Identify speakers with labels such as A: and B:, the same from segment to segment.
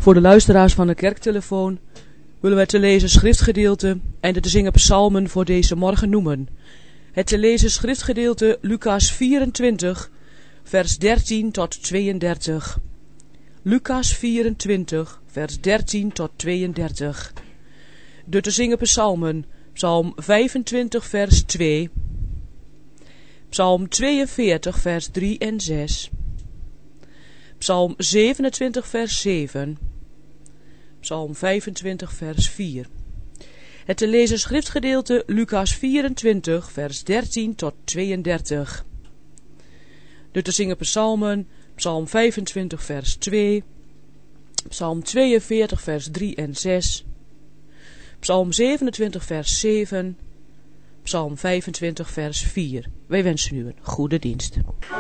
A: Voor de luisteraars van de kerktelefoon willen we te lezen schriftgedeelte en de te zingen psalmen voor deze morgen noemen. Het te lezen schriftgedeelte Lucas 24, vers 13 tot 32. Lucas 24, vers 13 tot 32. De te zingen psalmen, psalm 25, vers 2. Psalm 42, vers 3 en 6. Psalm 27, vers 7. Psalm 25, vers 4. Het te lezen schriftgedeelte Lucas 24, vers 13 tot 32. De te zingen psalmen, psalm 25, vers 2. Psalm 42, vers 3 en 6. Psalm 27, vers 7. Psalm 25, vers 4. Wij wensen u een goede dienst.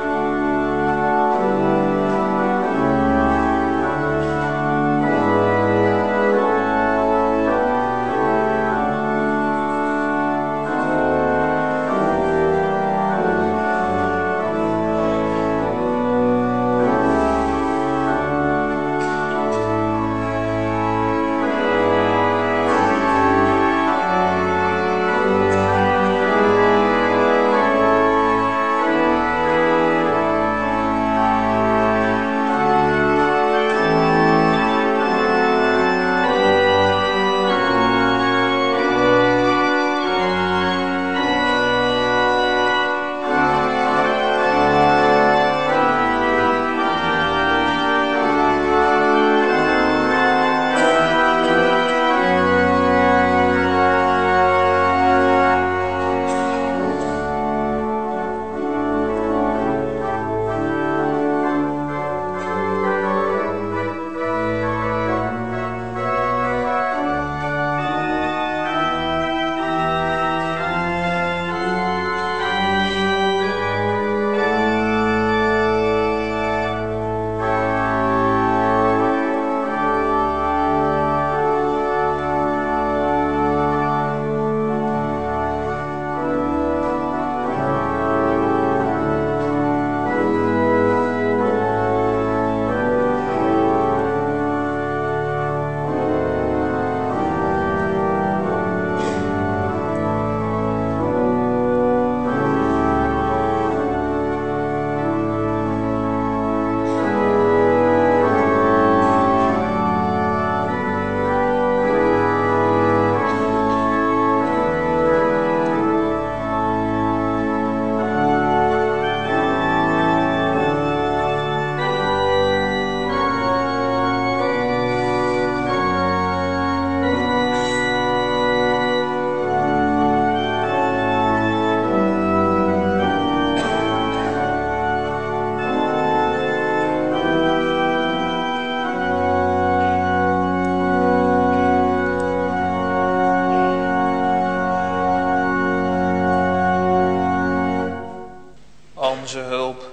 B: Onze hulp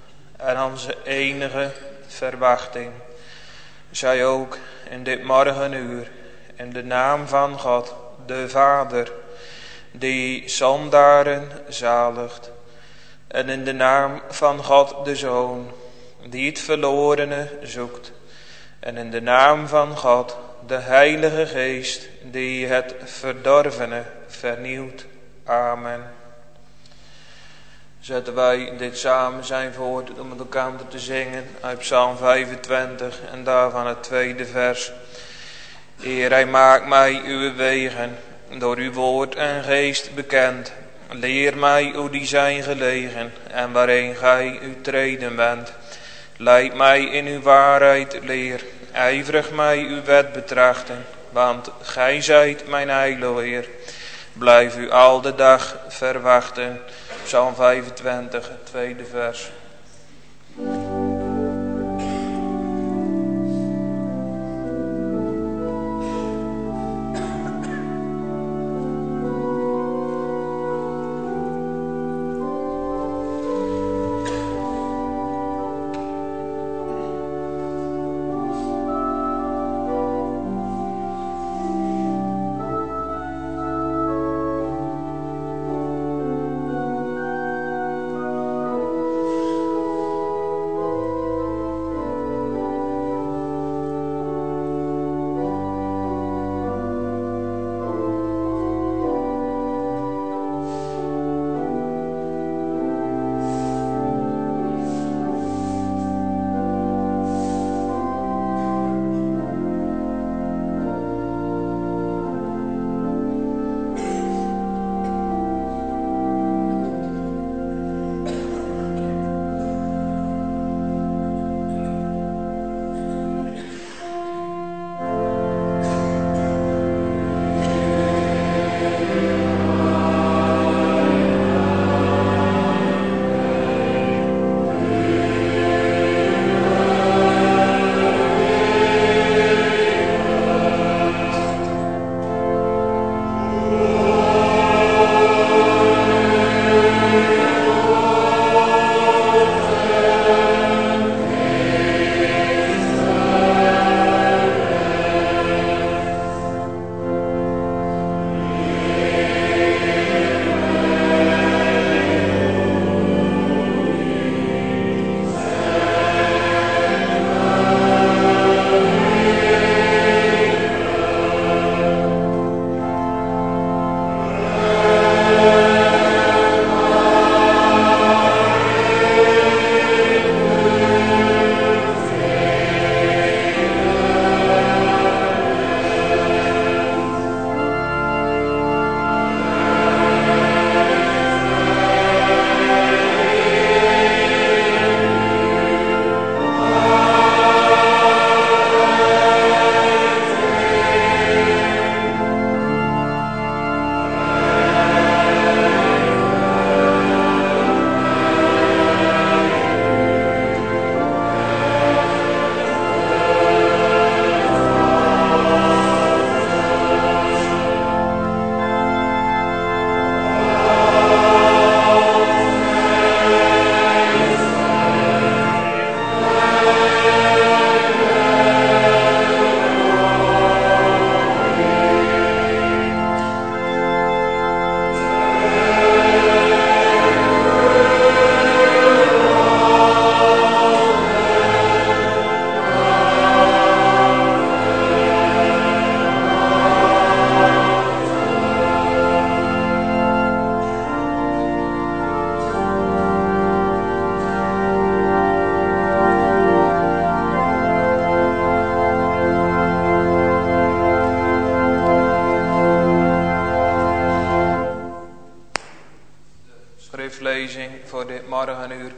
B: en onze enige verwachting, zij ook in dit morgenuur, in de naam van God, de Vader, die zondaren zaligt, en in de naam van God, de Zoon, die het verlorene zoekt, en in de naam van God, de Heilige Geest, die het verdorvene vernieuwt. Amen. Zetten wij dit samen zijn voort om met elkaar te zingen uit Psalm 25 en daarvan het tweede vers. Heer, hij maakt mij uw wegen, door uw woord en geest bekend. Leer mij hoe die zijn gelegen en waarin gij uw treden bent. Leid mij in uw waarheid leer, ijverig mij uw wet betrachten, want gij zijt mijn heil, Heer. Blijf u al de dag verwachten. Psalm 25, het tweede vers.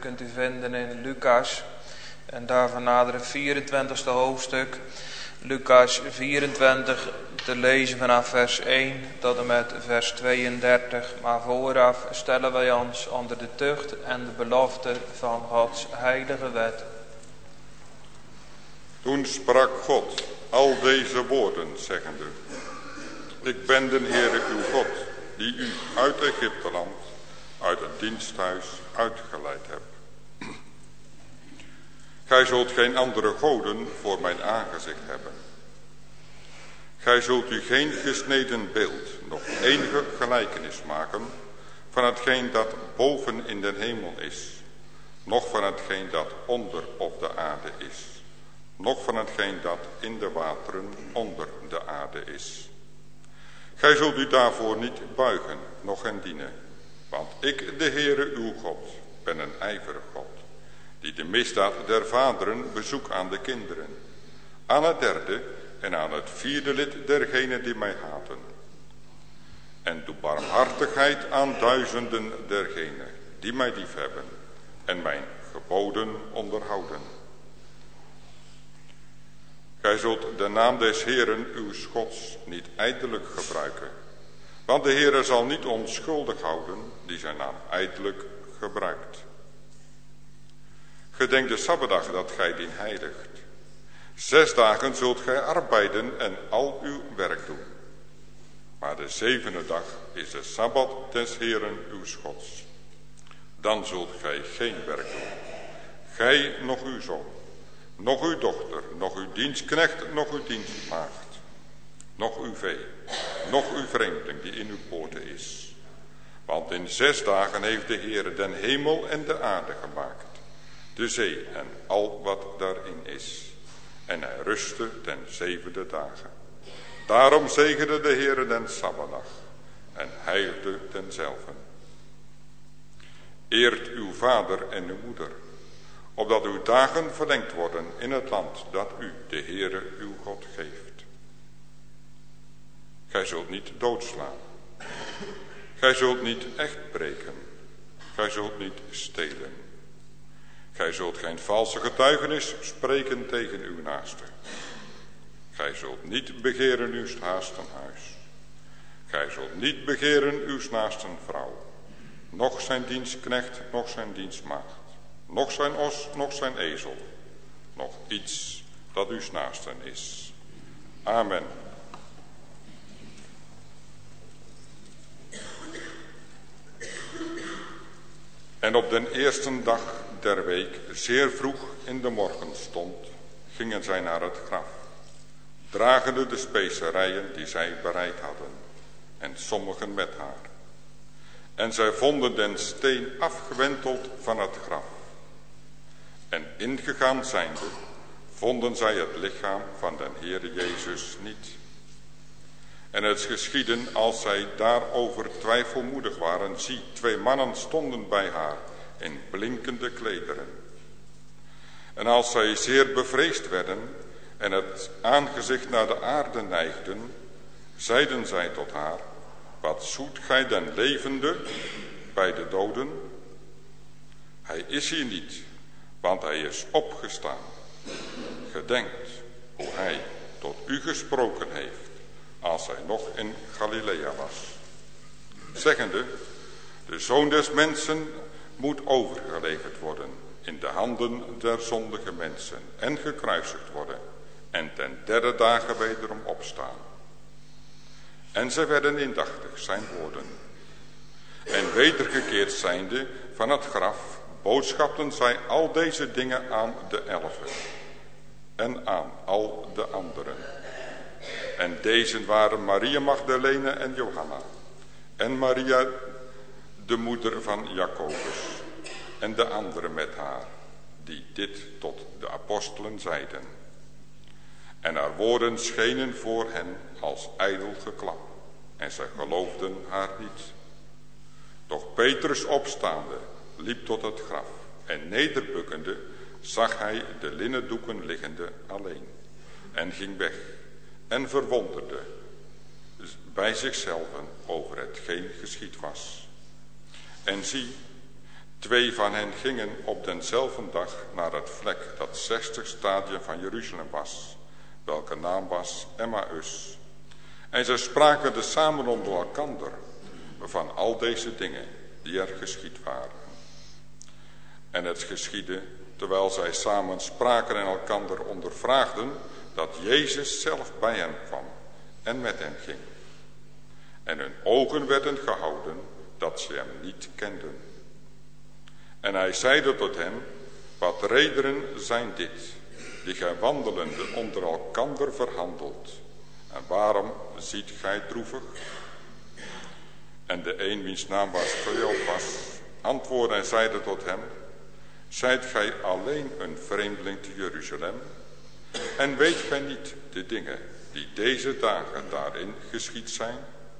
B: kunt u vinden in Lucas. En daarvan nader het 24e hoofdstuk. Lucas 24 te lezen vanaf vers 1 tot en met vers 32. Maar vooraf stellen wij ons onder de tucht en de belofte van Gods heilige wet.
C: Toen sprak God al deze woorden, zeggende: Ik ben de Heere uw God, die u uit Egypteland, uit het diensthuis uitgeleid heb. Gij zult geen andere goden voor mijn aangezicht hebben. Gij zult u geen gesneden beeld, nog enige gelijkenis maken van hetgeen dat boven in de hemel is, noch van hetgeen dat onder op de aarde is, noch van hetgeen dat in de wateren onder de aarde is. Gij zult u daarvoor niet buigen, noch hen dienen, want ik, de Heere uw God, ben een ijverig God, die de misdaad der vaderen bezoek aan de kinderen, aan het derde en aan het vierde lid dergenen die mij haten. En doe barmhartigheid aan duizenden dergenen die mij liefhebben en mijn geboden onderhouden. Gij zult de naam des Heeren uw Gods niet ijdelijk gebruiken, want de Heere zal niet onschuldig houden die zijn naam ijdelijk gebruikt. Gedenk de Sabbatdag dat gij dien heiligt. 6 dagen zult gij arbeiden en al uw werk doen. Maar de 7e dag is de Sabbat des Heeren uw Gods. Dan zult gij geen werk doen. Gij, nog uw zoon, nog uw dochter, nog uw dienstknecht, nog uw dienstmaagd, nog uw vee, nog uw vreemdeling die in uw poorten is. Want in 6 dagen heeft de Heere den hemel en de aarde gemaakt, de zee en al wat daarin is. En hij rustte ten 7e dagen. Daarom zegende de Heere den Sabbatdag en heiligde denzelve. Eert uw vader en uw moeder, opdat uw dagen verlengd worden in het land dat u, de Heere uw God, geeft. Gij zult niet doodslaan. Gij zult niet echt breken. Gij zult niet stelen. Gij zult geen valse getuigenis spreken tegen uw naaste. Gij zult niet begeren uw naasten huis. Gij zult niet begeren uw naasten vrouw, noch zijn dienstknecht, noch zijn dienstmaagd, noch zijn os, noch zijn ezel, noch iets dat uw naasten is. Amen. En op den eerste dag der week, zeer vroeg in de morgenstond, gingen zij naar het graf, dragende de specerijen die zij bereid hadden, en sommigen met haar. En zij vonden den steen afgewenteld van het graf. En ingegaan zijnde, vonden zij het lichaam van den Heere Jezus niet. En het geschieden, als zij daarover twijfelmoedig waren, zie, 2 mannen stonden bij haar in blinkende klederen. En als zij zeer bevreesd werden en het aangezicht naar de aarde neigden, zeiden zij tot haar: Wat zoekt gij den levende bij de doden? Hij is hier niet, want hij is opgestaan. Gedenkt hoe hij tot u gesproken heeft, als hij nog in Galilea was, zeggende: De Zoon des Mensen moet overgeleverd worden in de handen der zondige mensen en gekruisigd worden en ten 3e dagen wederom opstaan. En zij werden indachtig zijn woorden. En wedergekeerd zijnde van het graf, boodschapten zij al deze dingen aan de 11 en aan al de anderen. En deze waren Maria Magdalene en Johanna, en Maria de moeder van Jacobus, en de anderen met haar, die dit tot de apostelen zeiden. En haar woorden schenen voor hen als ijdel geklap, en zij geloofden haar niet. Doch Petrus opstaande liep tot het graf, en nederbukkende zag hij de linnen doeken liggende alleen, en ging weg, en verwonderde bij zichzelf over hetgeen geschied was. En zie, 2 van hen gingen op denzelfde dag naar het vlek dat 60 stadien van Jeruzalem was, welke naam was Emmaus. En zij spraken er samen onder elkander van al deze dingen die er geschied waren. En het geschiedde, terwijl zij samen spraken en elkander ondervraagden, dat Jezus zelf bij hen kwam en met hen ging. En hun ogen werden gehouden, dat ze hem niet kenden. En hij zeide tot hen, wat redenen zijn dit, die gij wandelende onder elkander verhandelt? En waarom ziet gij droevig? En de een wiens naam was Cleopas, antwoordde en zeide tot hem, zijt gij alleen een vreemdeling te Jeruzalem? En weet gij niet de dingen die deze dagen daarin geschied zijn?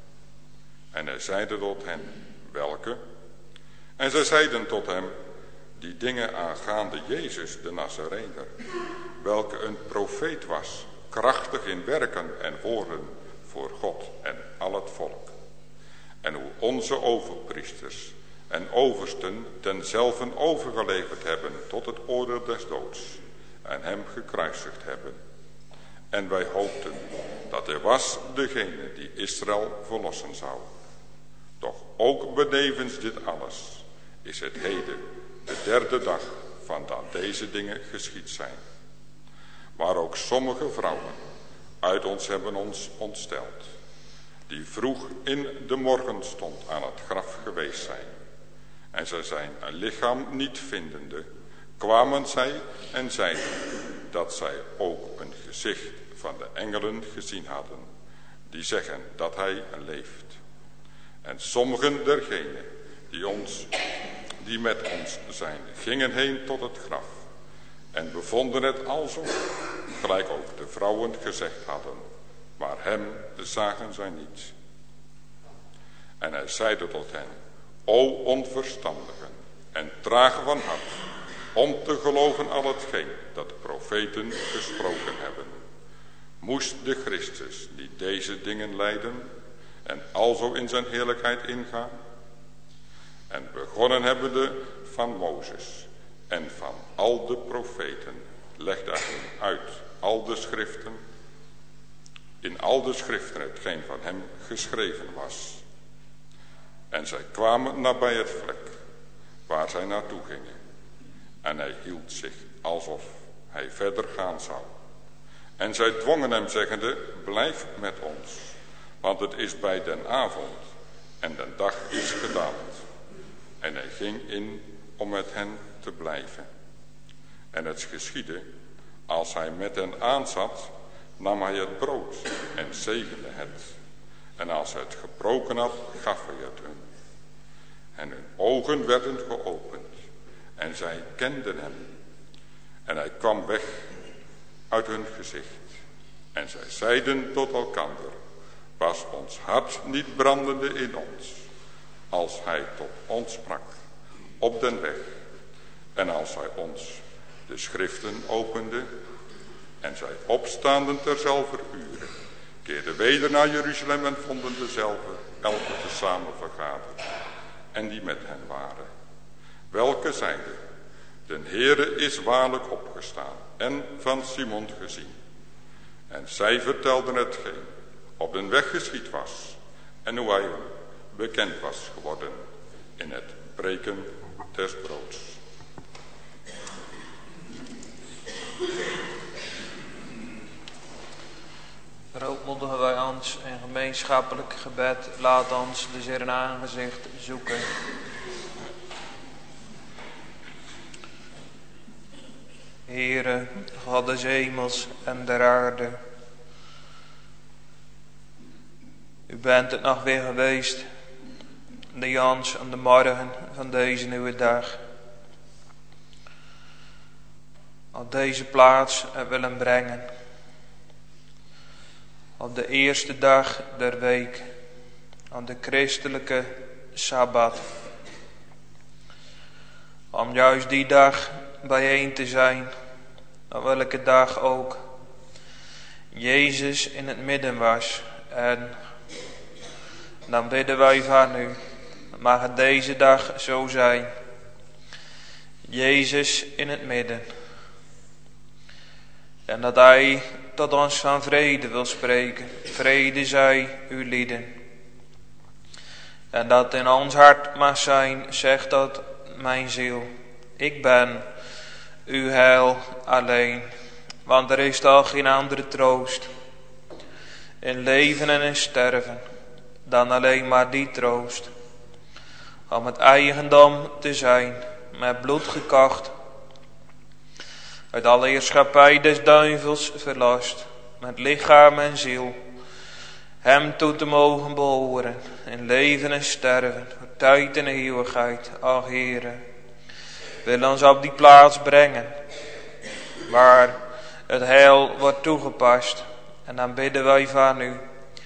C: En hij zeide tot hen, welke? En zij zeiden tot hem, die dingen aangaande Jezus de Nazarener, welke een profeet was, krachtig in werken en woorden voor God en al het volk. En hoe onze overpriesters en oversten denzelven overgeleverd hebben tot het oordeel des doods en hem gekruisigd hebben. En wij hoopten dat hij was degene die Israël verlossen zou. Doch ook benevens dit alles is het heden de 3e dag van dat deze dingen geschied zijn. Maar ook sommige vrouwen uit ons hebben ons ontsteld, die vroeg in de morgenstond aan het graf geweest zijn. En zij zijn een lichaam niet vindende, kwamen zij en zeiden dat zij ook een gezicht van de engelen gezien hadden, die zeggen dat hij leeft. En sommigen dergenen die met ons zijn, gingen heen tot het graf en bevonden het alzo, gelijk ook de vrouwen gezegd hadden, maar hem zagen zij niet. En hij zeide tot hen, o onverstandigen en tragen van hart, om te geloven al hetgeen dat de profeten gesproken hebben. Moest de Christus niet deze dingen lijden en alzo in zijn heerlijkheid ingaan? En begonnen hebbende van Mozes en van al de profeten, legde hij uit al de schriften, in al de schriften hetgeen van hem geschreven was. En zij kwamen nabij het vlek waar zij naartoe gingen. En hij hield zich alsof hij verder gaan zou. En zij dwongen hem zeggende, blijf met ons, want het is bij den avond en de dag is gedaald. En hij ging in om met hen te blijven. En het geschiedde, als hij met hen aanzat, nam hij het brood en zegende het. En als hij het gebroken had, gaf hij het hun. En hun ogen werden geopend en zij kenden hem. En hij kwam weg uit hun gezicht. En zij zeiden tot elkander, was ons hart niet brandende in ons, als hij tot ons sprak op den weg, en als hij ons de schriften opende. En zij opstaanden terzelfder uren, keerden weder naar Jeruzalem en vonden dezelfde, elke tezamen vergaderd, en die met hen waren, welke zeiden, de Heere is waarlijk opgestaan en van Simon gezien. En zij vertelden hetgeen op den weg geschied was en hoe hij bekend was geworden in het breken des broods.
B: Roopmoedigen wij ons in gemeenschappelijk gebed, laat ons de Heer aangezicht zoeken. Heere, God des hemels en der aarde, u bent het nog weer geweest, de Jans aan de morgen van deze nieuwe dag. Op deze plaats willen brengen. Op de eerste dag der week, aan de christelijke Sabbat. Om juist die dag bijeen te zijn, op welke dag ook Jezus in het midden was. En dan bidden wij van u, mag het deze dag zo zijn, Jezus in het midden. En dat Hij tot ons van vrede wil spreken. Vrede zij uw lieden. En dat in ons hart mag zijn, zegt dat mijn ziel. Ik ben uw heil alleen. Want er is toch geen andere troost. In leven en in sterven. Dan alleen maar die troost. Om het eigendom te zijn. Met bloed gekocht. Uit alle heerschappij des duivels verlost. Met lichaam en ziel. Hem toe te mogen behoren. In leven en sterven. Voor tijd en eeuwigheid. O Heere. Wil ons op die plaats brengen. Waar het heil wordt toegepast. En dan bidden wij van u.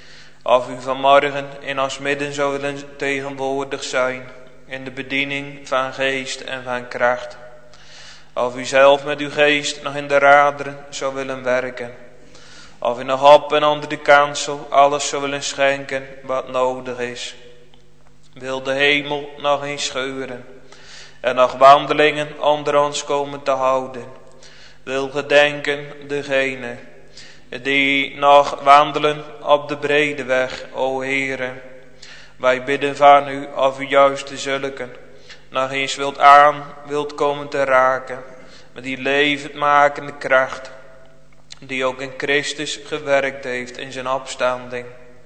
B: Of u vanmorgen in ons midden zou willen tegenwoordig zijn. In de bediening van geest en van kracht. Of u zelf met uw geest nog in de raderen zou willen werken. Of u nog op en onder de kansel alles zou willen schenken wat nodig is. Wil de hemel nog eens scheuren. En nog wandelingen onder ons komen te houden. Wil gedenken degene die nog wandelen op de brede weg, o Heere. Wij bidden van u of u juist de zulken nog eens wilt komen te raken. Met die levendmakende kracht. Die ook in Christus gewerkt heeft in zijn opstanding.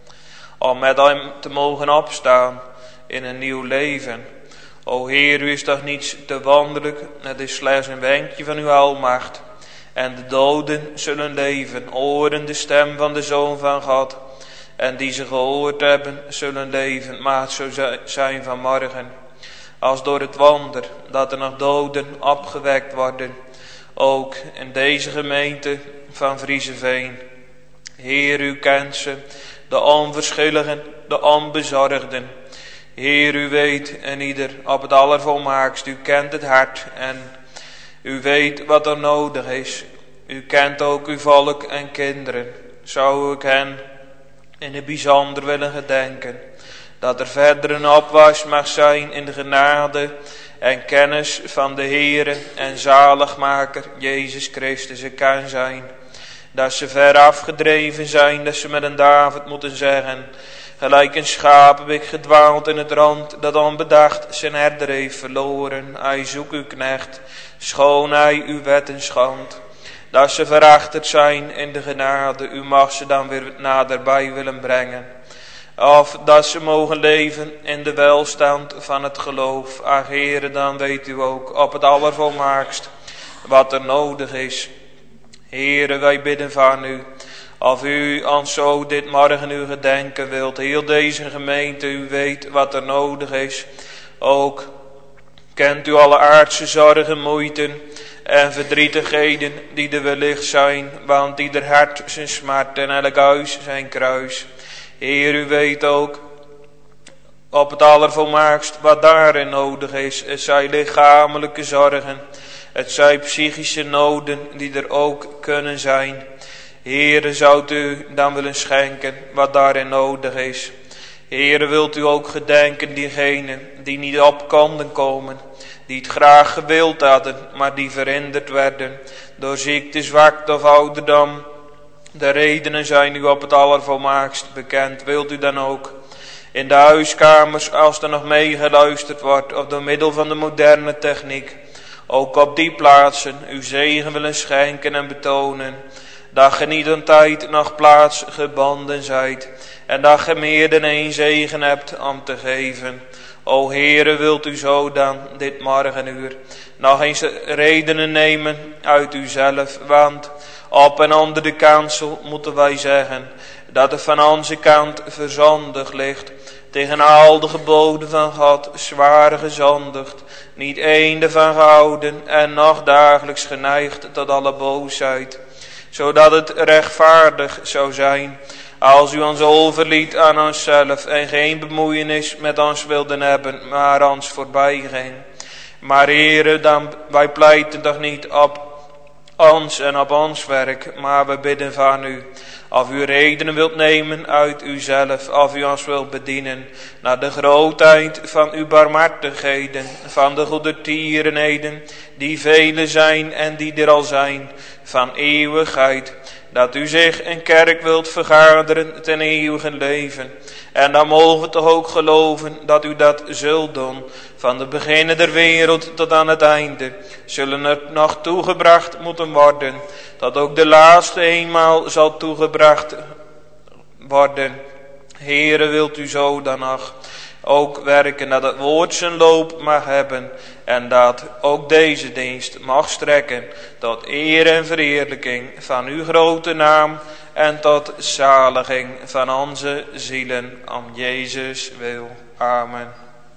B: Om met hem te mogen opstaan in een nieuw leven. O Heer, u is toch niets te wonderlijk. Het is slechts een wenkje van uw almacht. En de doden zullen leven, horen de stem van de Zoon van God. En die ze gehoord hebben, zullen leven. Maar het zo zijn vanmorgen. Als door het wonder dat er nog doden opgewekt worden. Ook in deze gemeente van Vriezeveen. Heer, u kent ze, de onverschilligen, de onbezorgden. Heer, u weet en ieder op het allervolmaakst. U kent het hart en u weet wat er nodig is. U kent ook uw volk en kinderen. Zou ik hen in het bijzonder willen gedenken. Dat er verder een opwas mag zijn in de genade en kennis van de Heere en zaligmaker Jezus Christus kan zijn. Dat ze ver afgedreven zijn, dat ze met een David moeten zeggen. Gelijk een schaap heb ik gedwaald in het rond, dat onbedacht zijn herder heeft verloren. Hij zoekt uw knecht, schoon hij uw wetten schond. Dat ze verachterd zijn in de genade, u mag ze dan weer naderbij willen brengen. Of dat ze mogen leven in de welstand van het geloof. Ach Heere, dan weet u ook op het allervolmaakst wat er nodig is. Heere, wij bidden van u. Of u ons zo dit morgen uw gedenken wilt. Heel deze gemeente, u weet wat er nodig is. Ook kent u alle aardse zorgen, moeiten en verdrietigheden die er wellicht zijn. Want ieder hart zijn smart en elk huis zijn kruis. Heer, u weet ook op het allervolmaakst wat daarin nodig is. Het zijn lichamelijke zorgen. Het zijn psychische noden die er ook kunnen zijn. Heere, zoudt u dan willen schenken wat daarin nodig is. Heere, wilt u ook gedenken diegenen die niet op konden komen. Die het graag gewild hadden, maar die verhinderd werden. Door ziekte, zwakte of ouderdom. De redenen zijn u op het allervolmaakst bekend. Wilt u dan ook in de huiskamers, als er nog meegeluisterd wordt, of door middel van de moderne techniek, ook op die plaatsen uw zegen willen schenken en betonen. Dat ge niet een tijd nog plaats gebonden zijt. En dat ge meer dan één zegen hebt om te geven. O Heere, wilt u zo dan dit morgenuur nog eens redenen nemen uit uzelf. Want op en onder de kansel moeten wij zeggen dat er van onze kant verzondigd ligt. Tegen al de geboden van God zwaar gezondigd. Niet één ervan gehouden en nog dagelijks geneigd tot alle boosheid. Zodat het rechtvaardig zou zijn als u ons overliet aan onszelf en geen bemoeienis met ons wilden hebben, maar ons voorbij ging. Maar Heere, dan wij pleiten toch niet ons en op ons werk, maar we bidden van u. Of u redenen wilt nemen uit uzelf, of u ons wilt bedienen naar de grootheid van uw barmhartigheden, van de goedertierenheden, die vele zijn en die er al zijn, van eeuwigheid. Dat u zich een kerk wilt vergaderen ten eeuwige leven. En dan mogen we toch ook geloven dat u dat zult doen. Van de beginnen der wereld tot aan het einde zullen er nog toegebracht moeten worden. Dat ook de laatste eenmaal zal toegebracht worden. Heere, wilt u zo dan nog ook werken dat het woord zijn loop mag hebben. En dat ook deze dienst mag strekken tot eer en verheerlijking van uw grote naam. En tot zaliging van onze zielen om Jezus wil. Amen.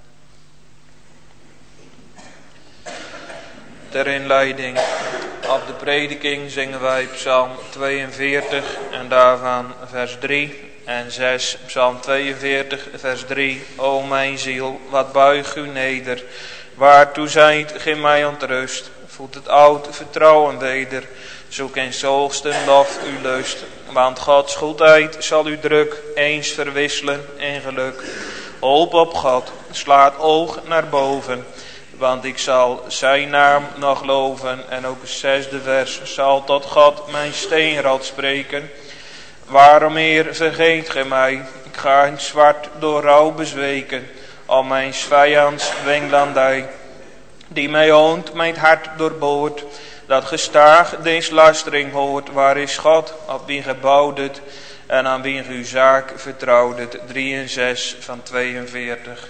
B: Ter inleiding op de prediking zingen wij Psalm 42 en daarvan vers 3 en 6. Psalm 42 vers 3. O mijn ziel, wat buig u neder, waartoe zijt gij mij ontrust. Voed het oud vertrouwen weder, zoek in zoogsten lof uw lust. Want Gods goedheid zal u druk eens verwisselen in geluk. Hoop op God, slaat oog naar boven, want ik zal zijn naam nog loven. En ook het 6e vers zal tot God mijn steenrad spreken. Waarom, Heer, vergeet gij mij? Ik ga in zwart door rouw bezweken, om mijn vijands winglandij, die mij hoont, mijn hart doorboort. Dat gestaag deze lastering hoort. Waar is God, op wie gebouwd het en aan wie uw zaak vertrouwt het. 3 en 6 van 42.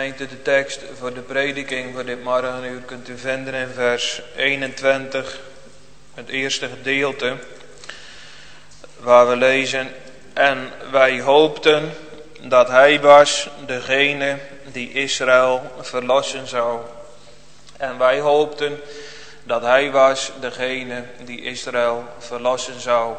B: Gemeente, de tekst voor de prediking voor dit morgenuur kunt u vinden in vers 21, het eerste gedeelte, waar we lezen: en wij hoopten dat hij was degene die Israël verlossen zou. En wij hoopten dat hij was degene die Israël verlossen zou.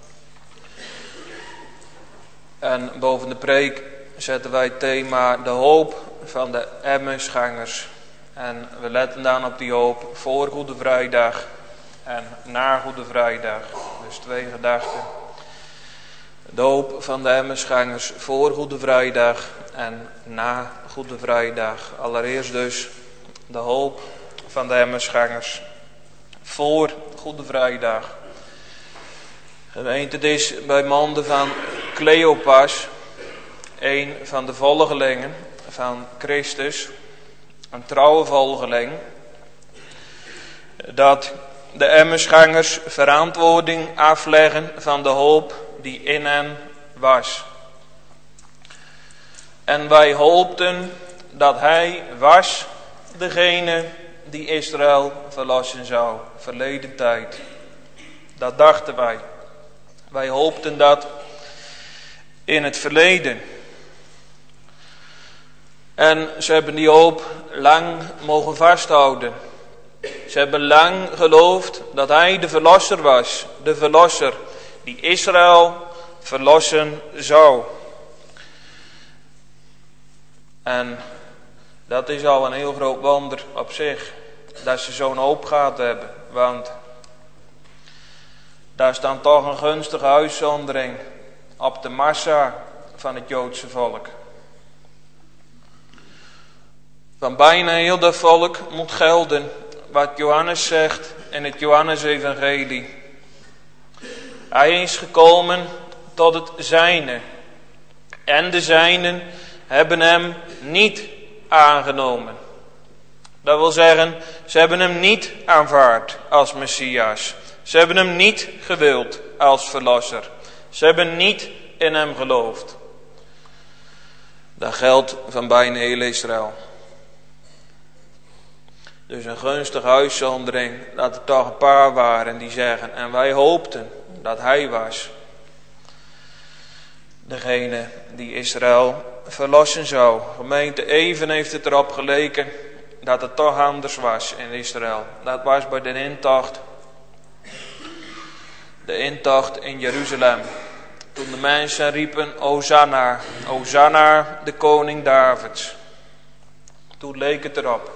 B: En boven de preek zetten wij het thema de hoop van de Emmausgangers. En we letten dan op die hoop voor Goede Vrijdag en na Goede Vrijdag. Dus 2 gedachten. De hoop van de Emmausgangers voor Goede Vrijdag en na Goede Vrijdag. Allereerst dus de hoop van de Emmausgangers voor Goede Vrijdag. Gemeente, het is bij monden van Cleopas, een van de volgelingen van Christus, een trouwe volgeling, dat de Emmausgangers verantwoording afleggen van de hoop die in hen was. En wij hoopten dat hij was degene die Israël verlossen zou, verleden tijd. Dat dachten wij. Wij hoopten dat in het verleden. En ze hebben die hoop lang mogen vasthouden. Ze hebben lang geloofd dat hij de verlosser was. De verlosser die Israël verlossen zou. En dat is al een heel groot wonder op zich. Dat ze zo'n hoop gehad hebben. Want daar staat toch een gunstige uitzondering op de massa van het Joodse volk. Van bijna heel dat volk moet gelden wat Johannes zegt in het Johannesevangelie. Hij is gekomen tot het zijne. En de zijnen hebben hem niet aangenomen. Dat wil zeggen, ze hebben hem niet aanvaard als Messias. Ze hebben hem niet gewild als verlosser. Ze hebben niet in hem geloofd. Dat geldt van bijna heel Israël. Dus een gunstige uitzondering dat er toch een paar waren die zeggen: en wij hoopten dat hij was degene die Israël verlossen zou. Gemeente, even heeft het erop geleken dat het toch anders was in Israël. Dat was bij de intocht. De intocht in Jeruzalem. Toen de mensen riepen: Hosanna, Hosanna de koning Davids. Toen leek het erop.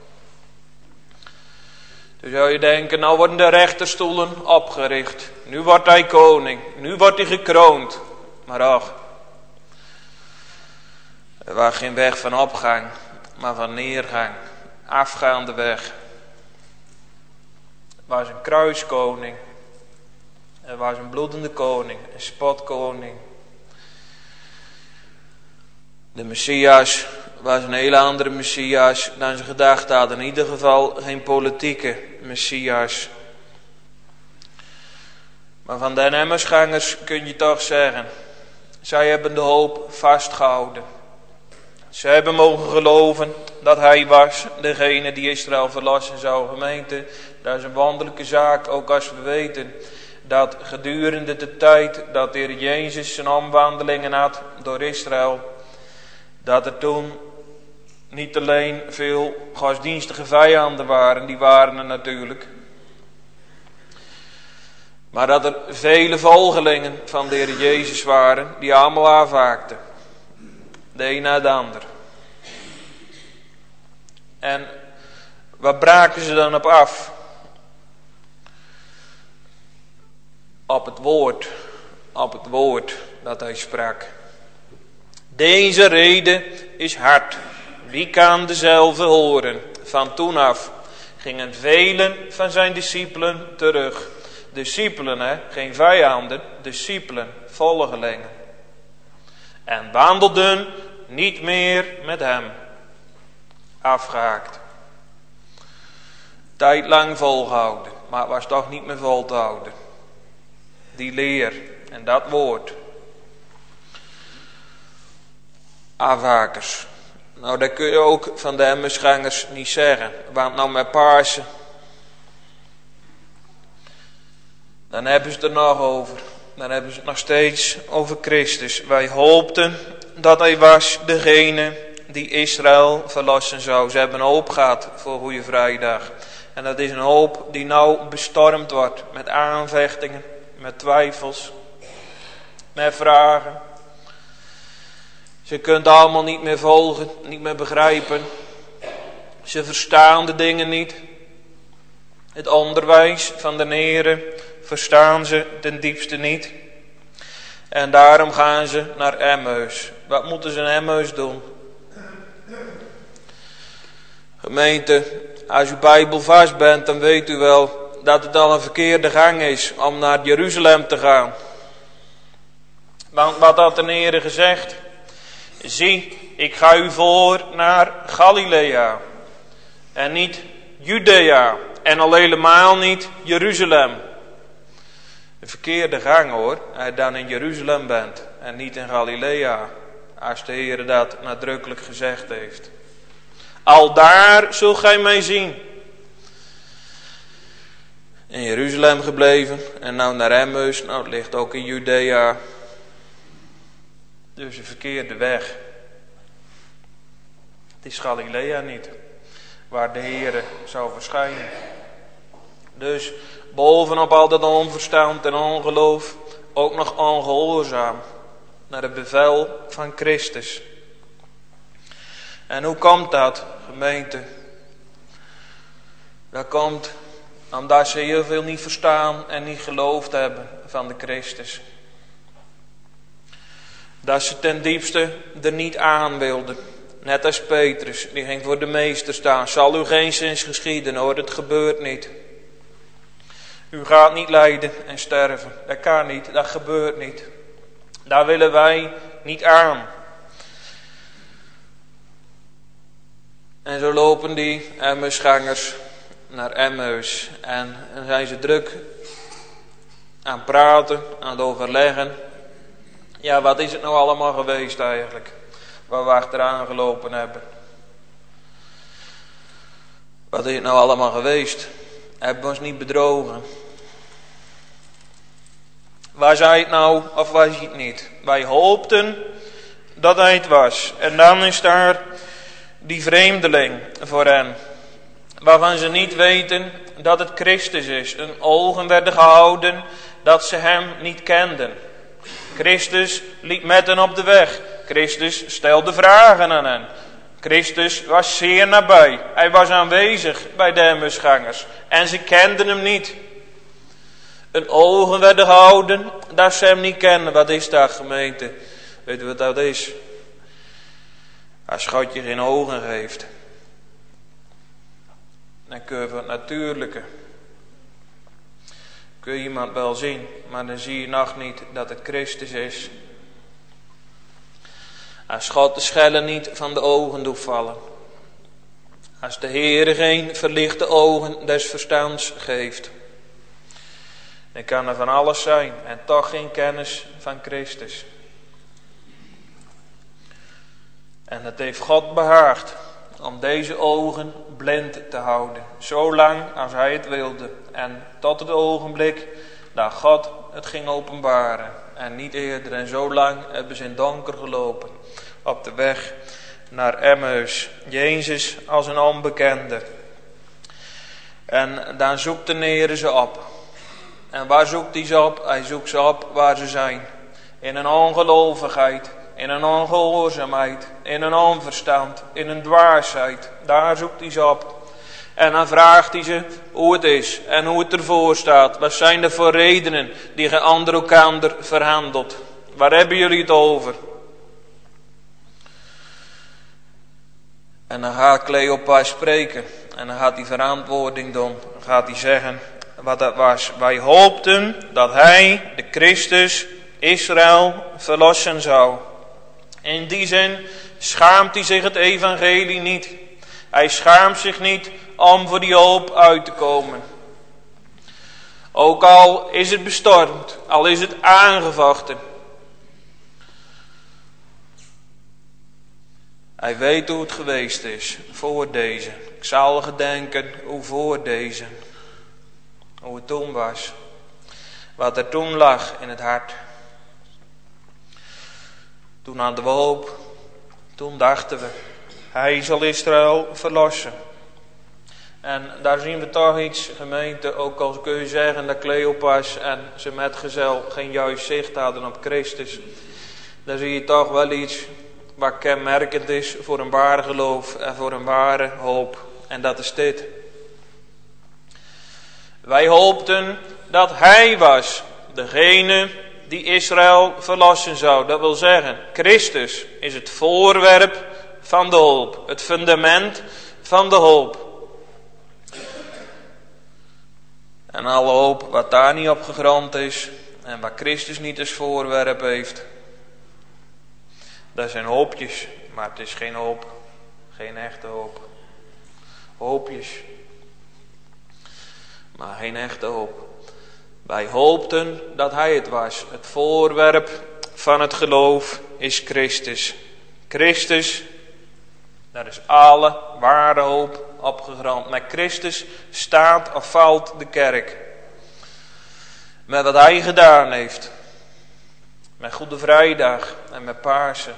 B: Toen zou je denken, nou worden de rechterstoelen opgericht. Nu wordt hij koning. Nu wordt hij gekroond. Maar ach, er was geen weg van opgang, maar van neergang. Afgaande weg. Er was een kruiskoning. Er was een bloedende koning. Een spotkoning. De Messias was een hele andere Messias dan ze gedacht hadden. In ieder geval geen politieke Messias. Maar van de Emmausgangers kun je toch zeggen: zij hebben de hoop vastgehouden. Ze hebben mogen geloven dat hij was degene die Israël verlossen zou. Gemeente, dat is een wonderlijke zaak, ook als we weten dat gedurende de tijd dat de Heer Jezus zijn omwandelingen had door Israël, dat er toen niet alleen veel godsdienstige vijanden waren, die waren er natuurlijk, maar dat er vele volgelingen van de Heer Jezus waren, die allemaal afhaakten. De een na de ander. En waar braken ze dan op af? Op het woord dat hij sprak. Deze rede is hard. Wie kan dezelfde horen? Van toen af gingen velen van zijn discipelen terug. Discipelen, geen vijanden, discipelen, volgelingen. En wandelden niet meer met hem. Afgehaakt. Tijdlang volgehouden, maar het was toch niet meer vol te houden. Die leer en dat woord. Afhakers. Nou, dat kun je ook van de Emmausgangers niet zeggen. Want nou met Pasen, dan hebben ze het er nog over. Dan hebben ze het nog steeds over Christus. Wij hoopten dat hij was degene die Israël verlossen zou. Ze hebben een hoop gehad voor Goede Vrijdag. En dat is een hoop die nou bestormd wordt met aanvechtingen, met twijfels, met vragen. Ze kunnen het allemaal niet meer volgen, niet meer begrijpen. Ze verstaan de dingen niet. Het onderwijs van de Heere verstaan ze ten diepste niet. En daarom gaan ze naar Emmaus. Wat moeten ze in Emmaus doen? Gemeente, als u bijbelvast bent, dan weet u wel dat het al een verkeerde gang is om naar Jeruzalem te gaan. Want wat had de Heere gezegd? Zie, ik ga u voor naar Galilea. En niet Judea. En al helemaal niet Jeruzalem. Een verkeerde gang hoor. Als je dan in Jeruzalem bent. En niet in Galilea. Als de Heere dat nadrukkelijk gezegd heeft. Al daar zult gij mij zien. In Jeruzalem gebleven. En nou naar Emmaus. Nou, het ligt ook in Judea. Dus een verkeerde weg. Het is Galilea niet. Waar de Heere zou verschijnen. Dus bovenop al dat onverstand en ongeloof. Ook nog ongehoorzaam. Naar het bevel van Christus. En hoe komt dat, gemeente? Dat komt omdat ze heel veel niet verstaan en niet geloofd hebben van de Christus. Dat ze ten diepste er niet aan wilden. Net als Petrus, die ging voor de meester staan. Zal u geen zins geschieden hoor, het gebeurt niet. U gaat niet lijden en sterven. Dat kan niet, dat gebeurt niet. Daar willen wij niet aan. En zo lopen die Emmausgangers naar Emmaus. En dan zijn ze druk aan het praten, aan het overleggen. Ja, wat is het nou allemaal geweest eigenlijk? Waar we achteraan gelopen hebben. Wat is het nou allemaal geweest? Hebben we ons niet bedrogen? Was hij het nou of was hij het niet? Wij hoopten dat hij het was. En dan is daar die vreemdeling voor hen. Waarvan ze niet weten dat het Christus is. Hun ogen werden gehouden dat ze hem niet kenden. Christus liep met hen op de weg. Christus stelde vragen aan hen. Christus was zeer nabij. Hij was aanwezig bij de Emmausgangers. En ze kenden hem niet. Hun ogen werden gehouden dat ze hem niet kennen. Wat is dat, gemeente? Weet u wat dat is? Als God je geen ogen geeft, dan kun je het natuurlijke. Kun je iemand wel zien, maar dan zie je nog niet dat het Christus is. Als God de schellen niet van de ogen doet vallen. Als de Heere geen verlichte ogen des verstands geeft. Dan kan er van alles zijn en toch geen kennis van Christus. En het heeft God behaagd om deze ogen blind te houden. Zolang als hij het wilde. En tot het ogenblik dat God het ging openbaren. En niet eerder. En zo lang hebben ze in donker gelopen. Op de weg naar Emmaus. Jezus als een onbekende. En dan zoekt de Heere ze op. En waar zoekt hij ze op? Hij zoekt ze op waar ze zijn. In een ongelovigheid. In een ongehoorzaamheid. In een onverstand. In een dwaasheid. Daar zoekt hij ze op. En dan vraagt hij ze hoe het is. En hoe het ervoor staat. Wat zijn er voor redenen die je onder elkaar verhandelt? Waar hebben jullie het over? En dan gaat Cleopas spreken. En dan gaat hij verantwoording doen. Dan gaat hij zeggen wat dat was. Wij hoopten dat hij, de Christus, Israël verlossen zou. In die zin schaamt hij zich het evangelie niet. Hij schaamt zich niet om voor die hoop uit te komen. Ook al is het bestormd, al is het aangevochten. Hij weet hoe het geweest is voor deze. Ik zal gedenken hoe voor deze. Hoe het toen was. Wat er toen lag in het hart. Toen hadden we hoop. Toen dachten we, hij zal Israël verlossen. En daar zien we toch iets, gemeente, ook al kun je zeggen dat Cleopas en zijn metgezel geen juist zicht hadden op Christus. Daar zie je toch wel iets wat kenmerkend is voor een ware geloof en voor een ware hoop. En dat is dit. Wij hoopten dat hij was, degene die Israël verlossen zou. Dat wil zeggen, Christus is het voorwerp van de hoop. Het fundament van de hoop. En alle hoop wat daar niet op gegrond is. En wat Christus niet als voorwerp heeft. Dat zijn hoopjes. Maar het is geen hoop. Geen echte hoop. Hoopjes. Maar geen echte hoop. Wij hoopten dat hij het was. Het voorwerp van het geloof is Christus. Christus, daar is alle ware hoop opgegrond. Met Christus staat of valt de kerk. Met wat hij gedaan heeft. Met Goede Vrijdag en met Pasen.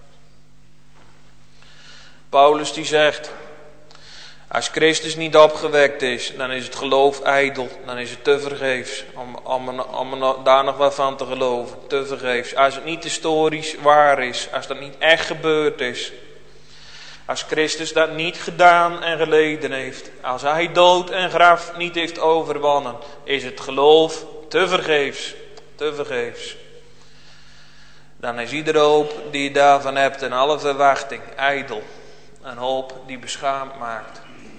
B: Paulus die zegt, als Christus niet opgewekt is, dan is het geloof ijdel. Dan is het tevergeefs om daar nog wat van te geloven. Tevergeefs. Als het niet historisch waar is. Als dat niet echt gebeurd is. Als Christus dat niet gedaan en geleden heeft. Als hij dood en graf niet heeft overwonnen. Is het geloof tevergeefs. Tevergeefs. Dan is iedere hoop die je daarvan hebt en alle verwachting ijdel. Een hoop die beschaamd maakt.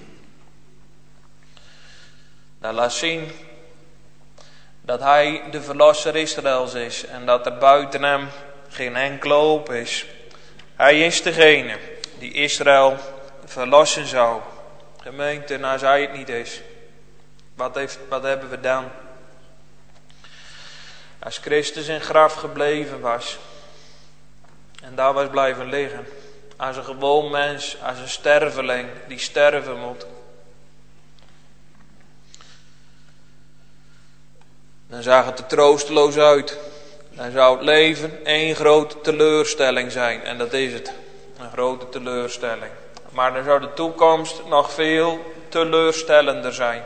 B: Dat laat zien dat hij de verlosser Israëls is en dat er buiten hem geen enkele hoop is. Hij is degene die Israël verlossen zou. Gemeente, en als hij het niet is, wat hebben we dan? Als Christus in graf gebleven was en daar was blijven liggen, als een gewoon mens, als een sterveling die sterven moet, dan zag het er troosteloos uit. Dan zou het leven één grote teleurstelling zijn. En dat is het. Een grote teleurstelling. Maar dan zou de toekomst nog veel teleurstellender zijn.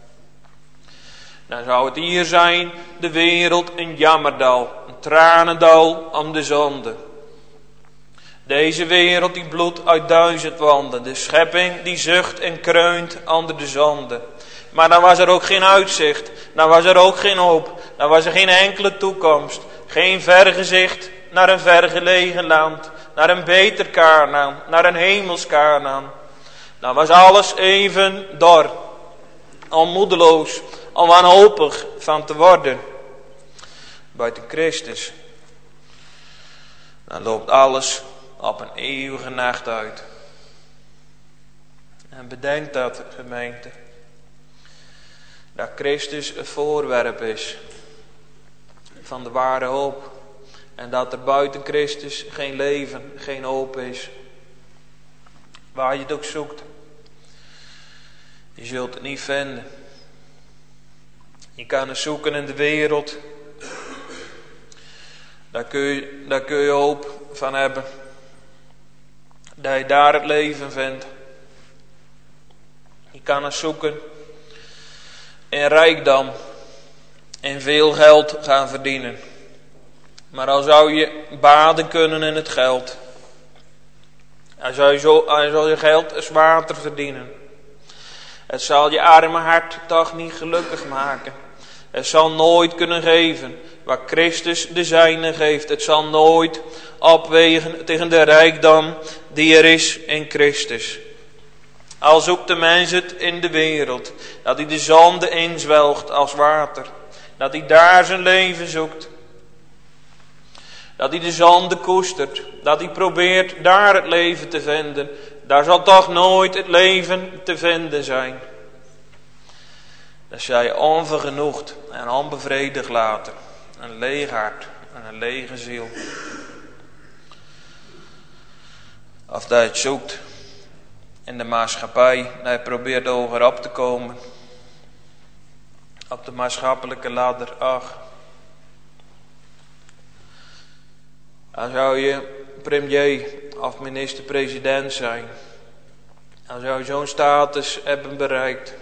B: Dan zou het hier zijn, de wereld een jammerdal. Een tranendal om de zonde. Deze wereld die bloedt uit 1000 wanden. De schepping die zucht en kreunt onder de zonde. Maar dan was er ook geen uitzicht. Dan was er ook geen hoop. Dan was er geen enkele toekomst. Geen vergezicht naar een vergelegen land. Naar een beter Kanaan. Naar een hemels Kanaan. Dan was alles even dor. Onmoedeloos. Onwanhopig van te worden. Buiten Christus. Dan loopt alles op een eeuwige nacht uit. En bedenk dat, gemeente. Dat Christus het voorwerp is van de ware hoop. En dat er buiten Christus geen leven, geen hoop is. Waar je het ook zoekt. Je zult het niet vinden. Je kan het zoeken in de wereld. Daar kun je hoop van hebben. Dat je daar het leven vindt. Je kan het zoeken in rijkdom. En veel geld gaan verdienen. Maar al zou je baden kunnen in het geld. Al zou je geld als water verdienen. Het zal je arme hart toch niet gelukkig maken. Het zal nooit kunnen geven wat Christus de zijne geeft. Het zal nooit opwegen tegen de rijkdom die er is in Christus. Al zoekt de mens het in de wereld, dat hij de zonde inzwelgt als water. Dat hij daar zijn leven zoekt. Dat hij de zonde koestert. Dat hij probeert daar het leven te vinden. Daar zal toch nooit het leven te vinden zijn. Dat zal je onvergenoegd en onbevredigd laten. Een leeg hart en een lege ziel. Of dat het zoekt in de maatschappij. Hij probeert hoger op te komen. Op de maatschappelijke ladder. Ach. Dan zou je premier of minister-president zijn. Dan zou je zo'n status hebben bereikt.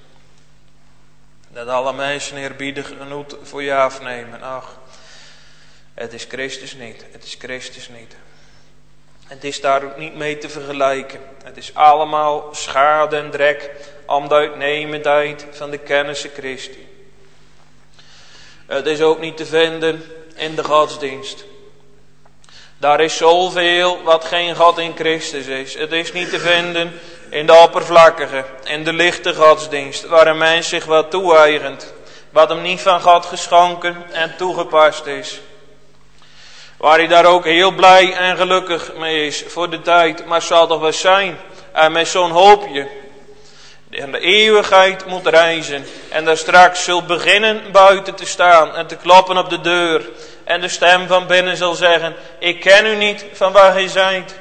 B: Dat alle mensen eerbiedig genoeg voor je afnemen. Ach, het is Christus niet. Het is Christus niet. Het is daar ook niet mee te vergelijken. Het is allemaal schade en drek om de uitnemendheid van de kennissen Christi. Het is ook niet te vinden in de godsdienst. Daar is zoveel wat geen God in Christus is. Het is niet te vinden in de oppervlakkige, in de lichte godsdienst, waar een mens zich wat toe-eigent, wat hem niet van God geschonken en toegepast is. Waar hij daar ook heel blij en gelukkig mee is voor de tijd, maar zal toch wel zijn. En met zo'n hoopje die in de eeuwigheid moet reizen en daar straks zult beginnen buiten te staan en te kloppen op de deur. En de stem van binnen zal zeggen, ik ken u niet van waar gij zijt.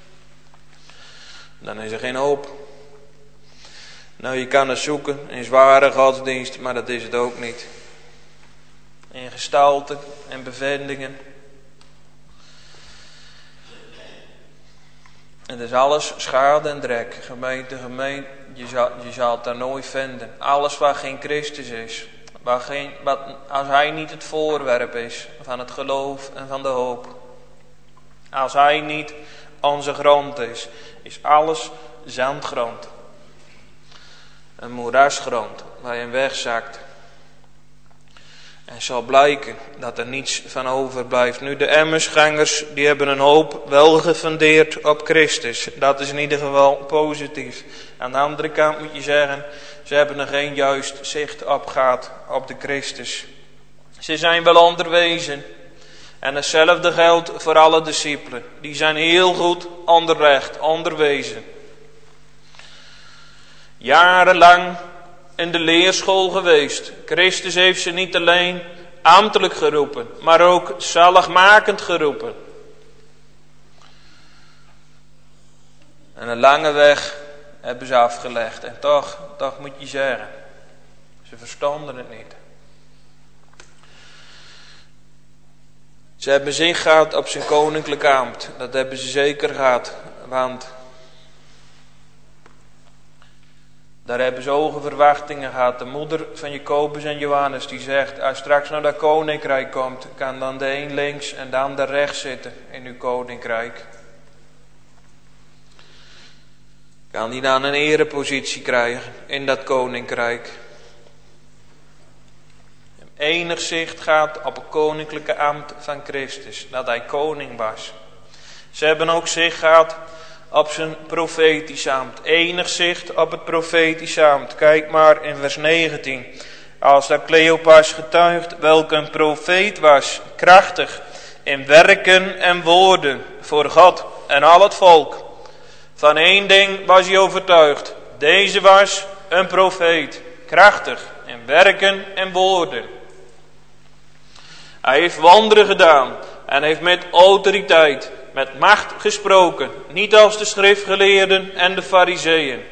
B: Dan is er geen hoop. Nou, je kan het zoeken in zware godsdienst, maar dat is het ook niet. In gestalte en bevindingen. Het is alles schade en drek. Gemeente, je zal het daar nooit vinden. Alles waar geen Christus is. Als hij niet het voorwerp is van het geloof en van de hoop. Als hij niet onze grond is alles zandgrond. Een moerasgrond waar je in wegzakt. En zal blijken dat er niets van overblijft. Nu de Emmausgangers, die hebben een hoop wel gefundeerd op Christus. Dat is in ieder geval positief. Aan de andere kant moet je zeggen, ze hebben er geen juist zicht op gehad op de Christus. Ze zijn wel onderwezen. En hetzelfde geldt voor alle discipelen. Die zijn heel goed onderwezen. Jarenlang in de leerschool geweest. Christus heeft ze niet alleen ambtelijk geroepen, maar ook zaligmakend geroepen. En een lange weg hebben ze afgelegd. En toch moet je zeggen, ze verstonden het niet. Ze hebben zicht gehad op zijn koninklijk ambt. Dat hebben ze zeker gehad. Want daar hebben ze hoge verwachtingen gehad. De moeder van Jacobus en Johannes die zegt, als straks naar dat koninkrijk komt, kan dan de een links en de ander rechts zitten in uw koninkrijk. Kan die dan een erepositie krijgen in dat koninkrijk. Enig zicht gaat op het koninklijke ambt van Christus, dat hij koning was. Ze hebben ook zicht gehad op zijn profetisch ambt. Enig zicht op het profetisch ambt. Kijk maar in vers 19. Als dat Cleopas getuigt welke een profeet was, krachtig in werken en woorden voor God en al het volk. Van één ding was hij overtuigd. Deze was een profeet, krachtig in werken en woorden. Hij heeft wonderen gedaan en heeft met autoriteit, met macht gesproken. Niet als de schriftgeleerden en de fariseeën.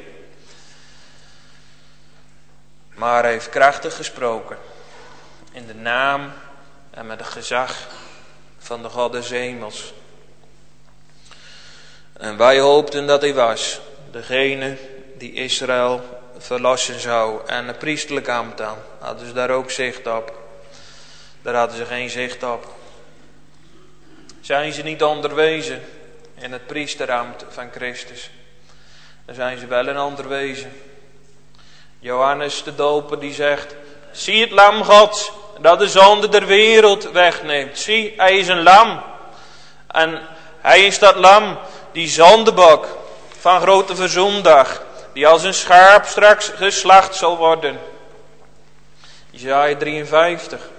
B: Maar hij heeft krachtig gesproken. In de naam en met het gezag van de God des hemels. En wij hoopten dat hij was. Degene die Israël verlossen zou. En het priesterlijk ambt dan. Hadden ze daar ook zicht op. Daar hadden ze geen zicht op. Zijn ze niet onderwezen in het priesterambt van Christus? Dan zijn ze wel in onderwezen. Johannes de Doper die zegt, zie het lam Gods dat de zonde der wereld wegneemt. Zie, hij is een lam. En hij is dat lam, die zondebok van grote verzoendag, die als een schaap straks geslacht zal worden. Jesaja 53.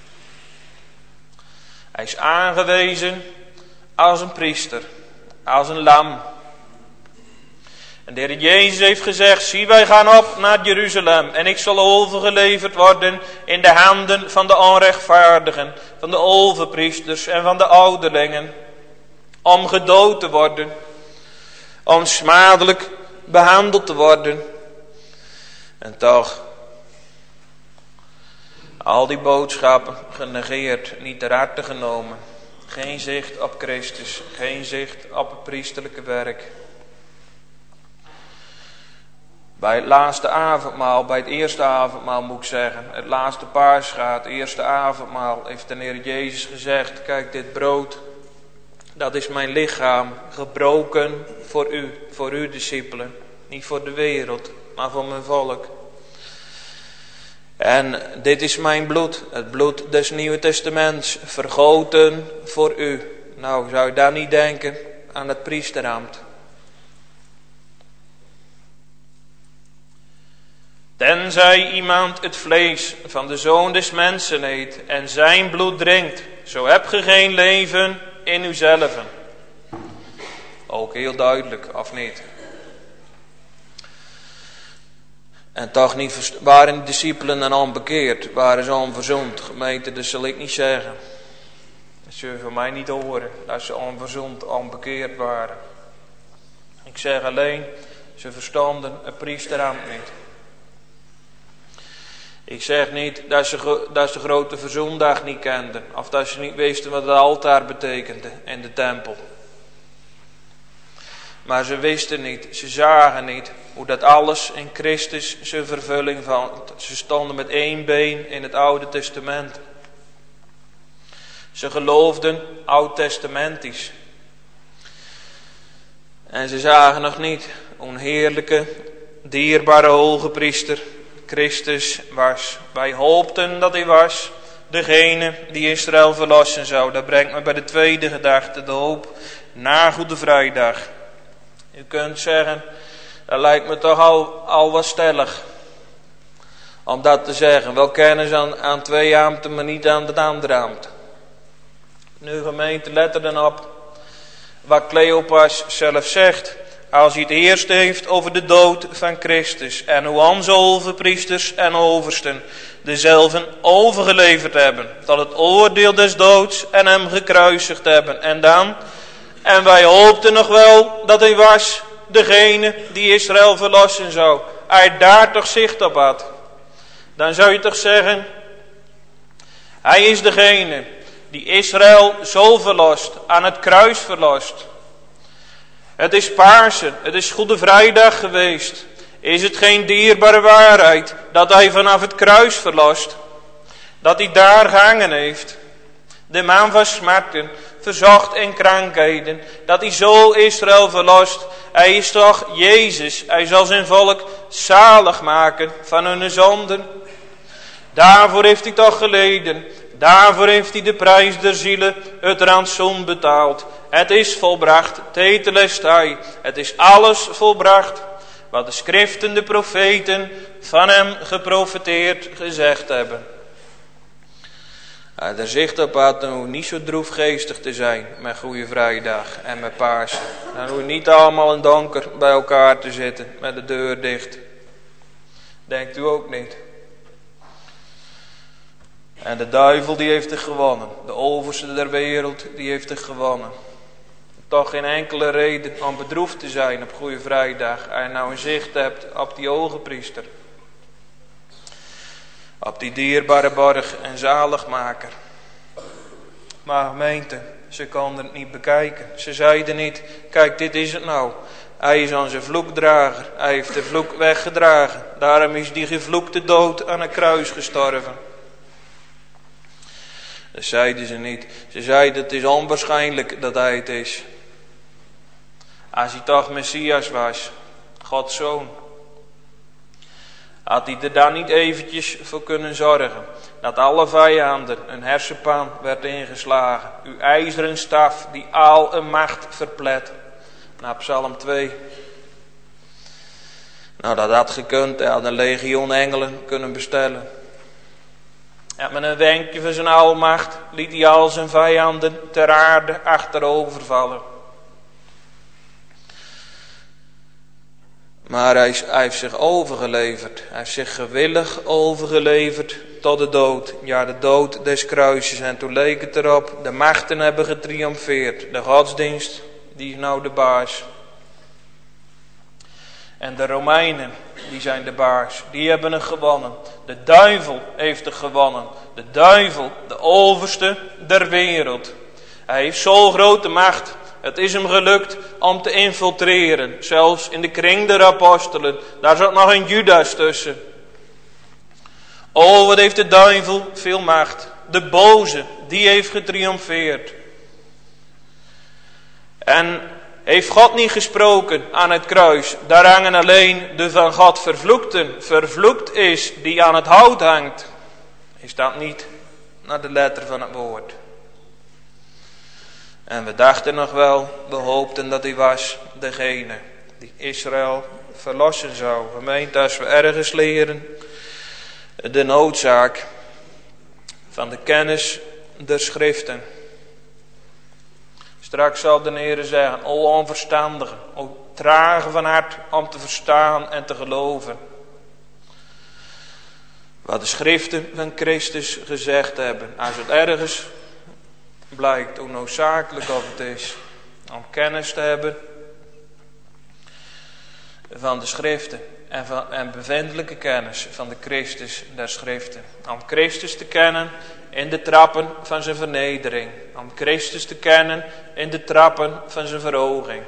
B: Hij is aangewezen als een priester, als een lam. En de Heer Jezus heeft gezegd, zie wij gaan op naar Jeruzalem en ik zal overgeleverd worden in de handen van de onrechtvaardigen, van de overpriesters en van de ouderlingen, om gedood te worden. om smadelijk behandeld te worden. En toch, al die boodschappen genegeerd, niet ter harte genomen. Geen zicht op Christus, geen zicht op het priesterlijke werk. Bij het laatste avondmaal, bij het eerste avondmaal moet ik zeggen, het laatste Paasgaat, het eerste avondmaal, heeft de Heer Jezus gezegd: kijk, dit brood, dat is mijn lichaam, gebroken voor u discipelen. Niet voor de wereld, maar voor mijn volk. En dit is mijn bloed, het bloed des Nieuwe Testaments, vergoten voor u. Nou, zou je daar niet denken aan het priesterambt? Tenzij iemand het vlees van de Zoon des Mensen eet en zijn bloed drinkt, zo hebt ge geen leven in uzelven. Ook heel duidelijk, of niet? En toch niet waren de discipelen dan onbekeerd, waren ze onverzoend. Gemeente, dat zal ik niet zeggen. Dat zul je van mij niet horen, dat ze onverzoend, onbekeerd waren. Ik zeg alleen, ze verstonden het priesterambt niet. Ik zeg niet dat ze grote verzoendag niet kenden. Of dat ze niet wisten wat het altaar betekende in de tempel. Maar ze wisten niet, ze zagen niet hoe dat alles in Christus zijn vervulling vond. Ze stonden met één been in het Oude Testament. Ze geloofden oud-testamentisch. En ze zagen nog niet hoe een heerlijke, dierbare hoge priester Christus was. Wij hoopten dat hij was degene die Israël verlossen zou. Dat brengt me bij de tweede gedachte, de hoop na Goede Vrijdag. U kunt zeggen, dat lijkt me toch al wat stellig om dat te zeggen. Wel kennen ze aan twee ambten, maar niet aan het andere ambt. Nu gemeente, let er dan op wat Cleopas zelf zegt. Als hij het eerst heeft over de dood van Christus. En hoe onze overpriesters en oversten dezelven overgeleverd hebben. Tot het oordeel des doods en hem gekruisigd hebben. En dan, en wij hoopten nog wel dat hij was degene die Israël verlossen zou. Hij daar toch zicht op had. Dan zou je toch zeggen, hij is degene die Israël zo verlost, aan het kruis verlost. Het is Pasen, het is Goede Vrijdag geweest. Is het geen dierbare waarheid dat hij vanaf het kruis verlost? Dat hij daar gehangen heeft. De man van smarten, verzocht in krankheden. Dat hij zo Israël verlost. Hij is toch Jezus. Hij zal zijn volk zalig maken van hun zonden. Daarvoor heeft hij toch geleden. Daarvoor heeft hij de prijs der zielen, het rantsoen betaald. Het is volbracht, tetelestai. Het is alles volbracht. Wat de schriften, de profeten van hem geprofeteerd gezegd hebben. Er zicht op had, dan hoef je niet zo droefgeestig te zijn met Goede Vrijdag en met Pasen. Dan hoef je niet allemaal in donker bij elkaar te zitten met de deur dicht. Denkt u ook niet? En de duivel die heeft er gewonnen. De overste der wereld die heeft er gewonnen. Toch geen enkele reden om bedroefd te zijn op Goede Vrijdag. Als je nou een zicht hebt op die hogepriester. Op die dierbare borg en zaligmaker. Maar gemeente, ze konden het niet bekijken. Ze zeiden niet, kijk, dit is het nou. Hij is onze vloekdrager. Hij heeft de vloek weggedragen. Daarom is die gevloekte dood aan een kruis gestorven. Dat zeiden ze niet. Ze zeiden, het is onwaarschijnlijk dat hij het is. Als hij toch Messias was, Gods Zoon. Had hij er dan niet eventjes voor kunnen zorgen. Dat alle vijanden een hersenpan werd ingeslagen. Uw ijzeren staf die al een macht verplet. Naar Psalm 2. Nou, dat had gekund. Hij had een legioen engelen kunnen bestellen. Ja, met een wenkje van zijn oude macht liet hij al zijn vijanden ter aarde achterover vallen. Maar hij heeft zich overgeleverd. Hij heeft zich gewillig overgeleverd tot de dood. Ja, de dood des kruises. En toen leek het erop, de machten hebben getriomfeerd. De godsdienst, die is nou de baas. En de Romeinen, die zijn de baas. Die hebben het gewonnen. De duivel heeft het gewonnen. De duivel, de overste der wereld. Hij heeft zo'n grote macht. Het is hem gelukt om te infiltreren. Zelfs in de kring der apostelen. Daar zat nog een Judas tussen. Oh, wat heeft de duivel veel macht. De boze, die heeft getriomfeerd. En heeft God niet gesproken aan het kruis. Daar hangen alleen de van God vervloekten. Vervloekt is die aan het hout hangt. Is dat niet naar de letter van het woord? En we dachten nog wel, we hoopten dat hij was degene die Israël verlossen zou. Gemeente, als we ergens leren de noodzaak van de kennis der schriften. Straks zal de Heer zeggen, o onverstandigen, o trage van hart om te verstaan en te geloven. Wat de schriften van Christus gezegd hebben. Als het ergens blijkt hoe noodzakelijk of het is om kennis te hebben van de schriften en bevindelijke kennis van de Christus der schriften. Om Christus te kennen in de trappen van zijn vernedering. Om Christus te kennen in de trappen van zijn verhoging.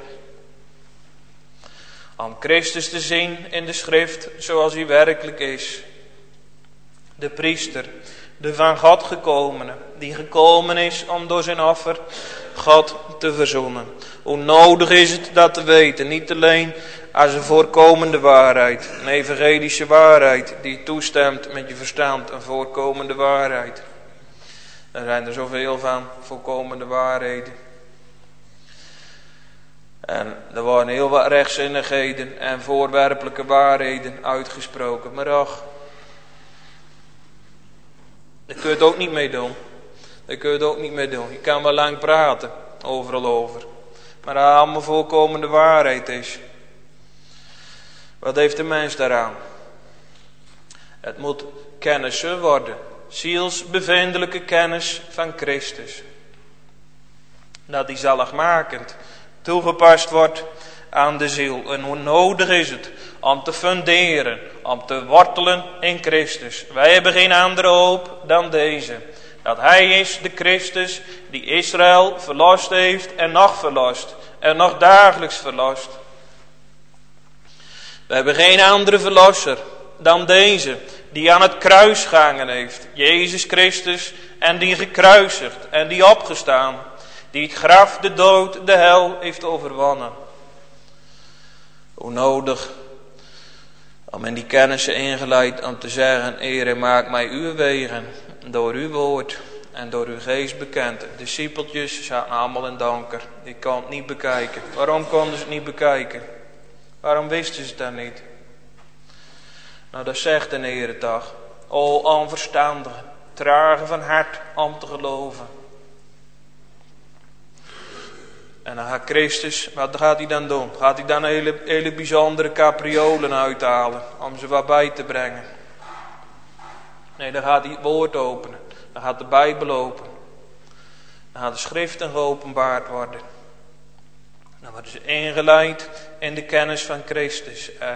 B: Om Christus te zien in de schrift zoals hij werkelijk is. De priester, de van God gekomene, die gekomen is om door zijn offer God te verzoenen. Hoe nodig is het dat te weten, niet alleen als een voorkomende waarheid, een evangelische waarheid die toestemt met je verstand, een voorkomende waarheid. Er zijn er zoveel van, voorkomende waarheden. En er worden heel wat rechtzinnigheden en voorwerpelijke waarheden uitgesproken, maar ach, daar kun je het ook niet mee doen. Daar kun je het ook niet mee doen. Je kan wel lang praten, overal over. Maar dat allemaal voorkomende waarheid is. Wat heeft de mens daaraan? Het moet kennis worden. Zielsbevindelijke kennis van Christus. Dat die zaligmakend toegepast wordt aan de ziel. En hoe nodig is het om te funderen, om te wortelen in Christus. Wij hebben geen andere hoop dan deze. Dat hij is de Christus die Israël verlost heeft en nog verlost. En nog dagelijks verlost. We hebben geen andere verlosser dan deze die aan het kruis gehangen heeft. Jezus Christus en die gekruisigd en die opgestaan. Die het graf, de dood, de hel heeft overwonnen. Hoe nodig om in die kennissen ingeleid om te zeggen, Heere, maak mij uw wegen door uw woord en door uw geest bekend. De discipeltjes zaten allemaal in donker. Die kon het niet bekijken. Waarom konden ze het niet bekijken? Waarom wisten ze het dan niet? Nou, dat zegt de Heere toch. O onverstandigen, trage van hart om te geloven. En dan gaat Christus, wat gaat hij dan doen? Gaat hij dan hele bijzondere capriolen uithalen om ze wat bij te brengen? Nee, dan gaat hij het woord openen. Dan gaat de Bijbel open. Dan gaat de schriften geopenbaard worden. Dan worden ze ingeleid in de kennis van Christus. En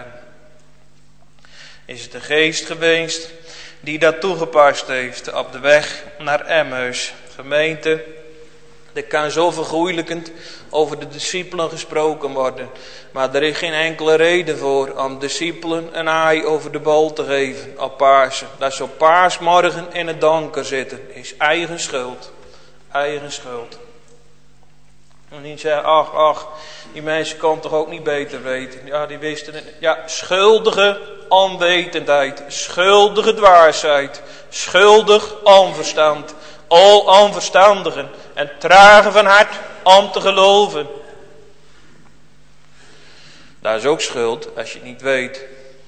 B: is het de geest geweest die dat toegepast heeft op de weg naar Emmaus. Gemeente, er kan zo vergoeilijkend over de discipelen gesproken worden. Maar er is geen enkele reden voor om discipelen een aai over de bol te geven op Pasen. Dat ze op Paasmorgen in het donker zitten is eigen schuld. Eigen schuld. En niet zeggen, ach, die mensen kon toch ook niet beter weten. Ja, die wisten het. Ja, schuldige onwetendheid, schuldige dwaasheid, schuldig onverstand. O onverstandigen en trage van hart om te geloven. Dat is ook schuld als je het niet weet.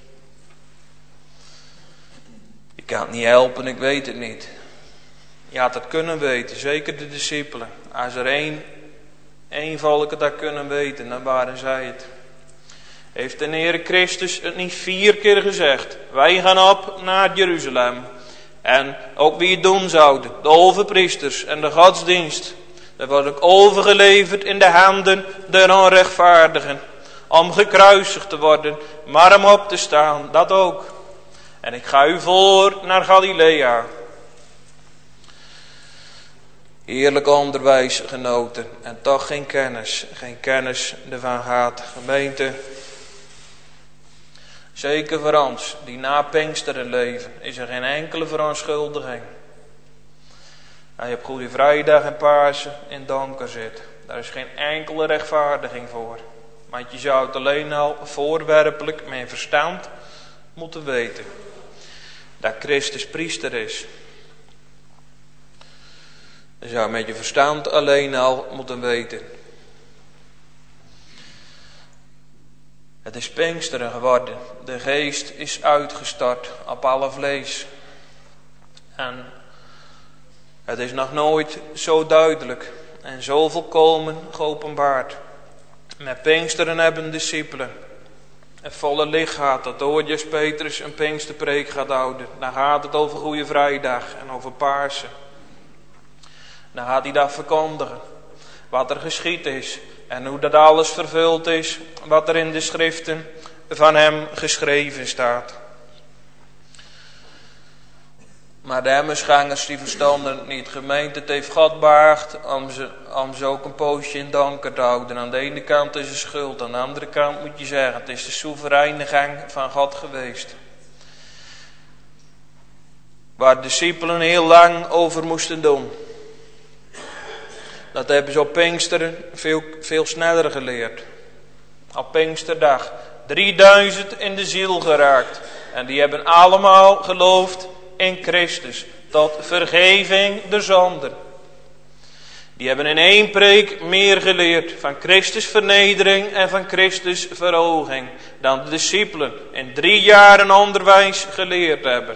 B: Je kan het niet helpen, ik weet het niet. Je had het kunnen weten, zeker de discipelen. Als er één volk het had kunnen weten, dan waren zij het. Heeft de Heer Christus het niet 4 keer gezegd. Wij gaan op naar Jeruzalem. En ook wie het doen zouden, de overpriesters en de godsdienst. Dat wordt ook overgeleverd in de handen der onrechtvaardigen. om gekruisigd te worden, maar om op te staan, dat ook. En ik ga u voor naar Galilea. Heerlijk onderwijs genoten en toch geen kennis ervan gaat. Gemeente, zeker voor ons die na Pinksteren leven, is er geen enkele verontschuldiging. Hij op Goede Vrijdag en Pasen in donker zit. Daar is geen enkele rechtvaardiging voor. Want je zou het alleen al voorwerpelijk met verstand moeten weten. Dat Christus priester is. Je zou met je verstand alleen al moeten weten. Het is Pinksteren geworden. De geest is uitgestort op alle vlees. En het is nog nooit zo duidelijk en zo volkomen geopenbaard. Met Pinksteren hebben de discipelen het volle licht gehad dat Doortjes Petrus een Pinksterpreek gaat houden. Dan gaat het over Goede Vrijdag en over Pasen. Dan gaat hij dat verkondigen. Wat er geschied is. En hoe dat alles vervuld is. Wat er in de schriften van hem geschreven staat. Maar de Emmausgangers die verstonden het niet. Gemeente, het heeft God behaagd om ze ook een poosje in donker te houden. Aan de ene kant is het schuld. Aan de andere kant moet je zeggen. Het is de soevereine gang van God geweest. Waar de discipelen heel lang over moesten doen. Dat hebben ze op Pinksteren veel sneller geleerd. Op Pinksterdag 3000 in de ziel geraakt. En die hebben allemaal geloofd in Christus. Tot vergeving der zonden. Die hebben in één preek meer geleerd van Christus vernedering en van Christus verhoging. Dan de discipelen in 3 jaar onderwijs geleerd hebben.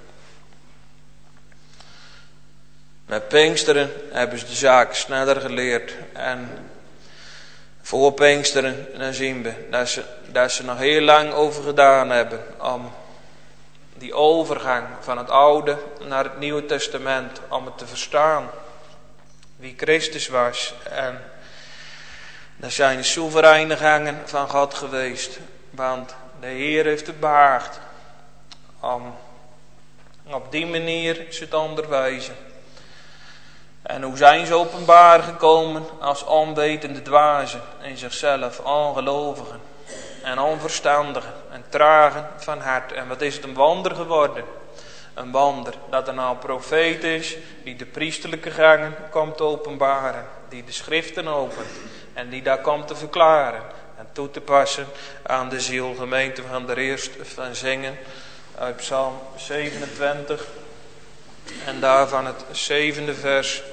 B: Met Pinksteren hebben ze de zaak sneller geleerd. En voor Pinksteren dan zien we dat ze nog heel lang over gedaan hebben. Om die overgang van het Oude naar het Nieuwe Testament. Om het te verstaan. Wie Christus was. En dat zijn de soevereine gangen van God geweest. Want de Heer heeft het behaagd. Om op die manier ze te onderwijzen. En hoe zijn ze openbaar gekomen als onwetende dwazen in zichzelf, ongelovigen en onverstandigen en tragen van hart. En wat is het een wonder geworden? Een wonder dat er nou een profeet is die de priesterlijke gangen komt openbaren, die de schriften opent en die daar komt te verklaren en toe te passen aan de ziel. Gemeente, we gaan er eerst van zingen uit Psalm 27 en daarvan het 7e vers.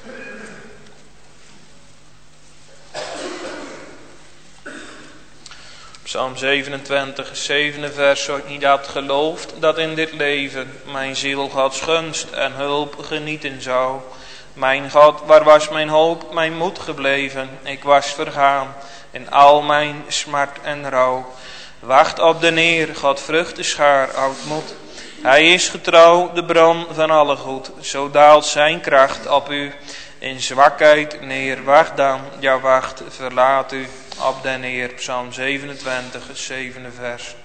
B: Psalm 27, 7e vers. Zo ik niet had geloofd dat in dit leven mijn ziel Gods gunst en hulp genieten zou. Mijn God, waar was mijn hoop, mijn moed gebleven? Ik was vergaan in al mijn smart en rouw. Wacht op de Heer, God vruchtenschaar, oudmoed. Hij is getrouw, de bron van alle goed. Zo daalt zijn kracht op u in zwakheid neer. Wacht dan, ja wacht, verlaat u op den Heer. Psalm 27, het 7e vers.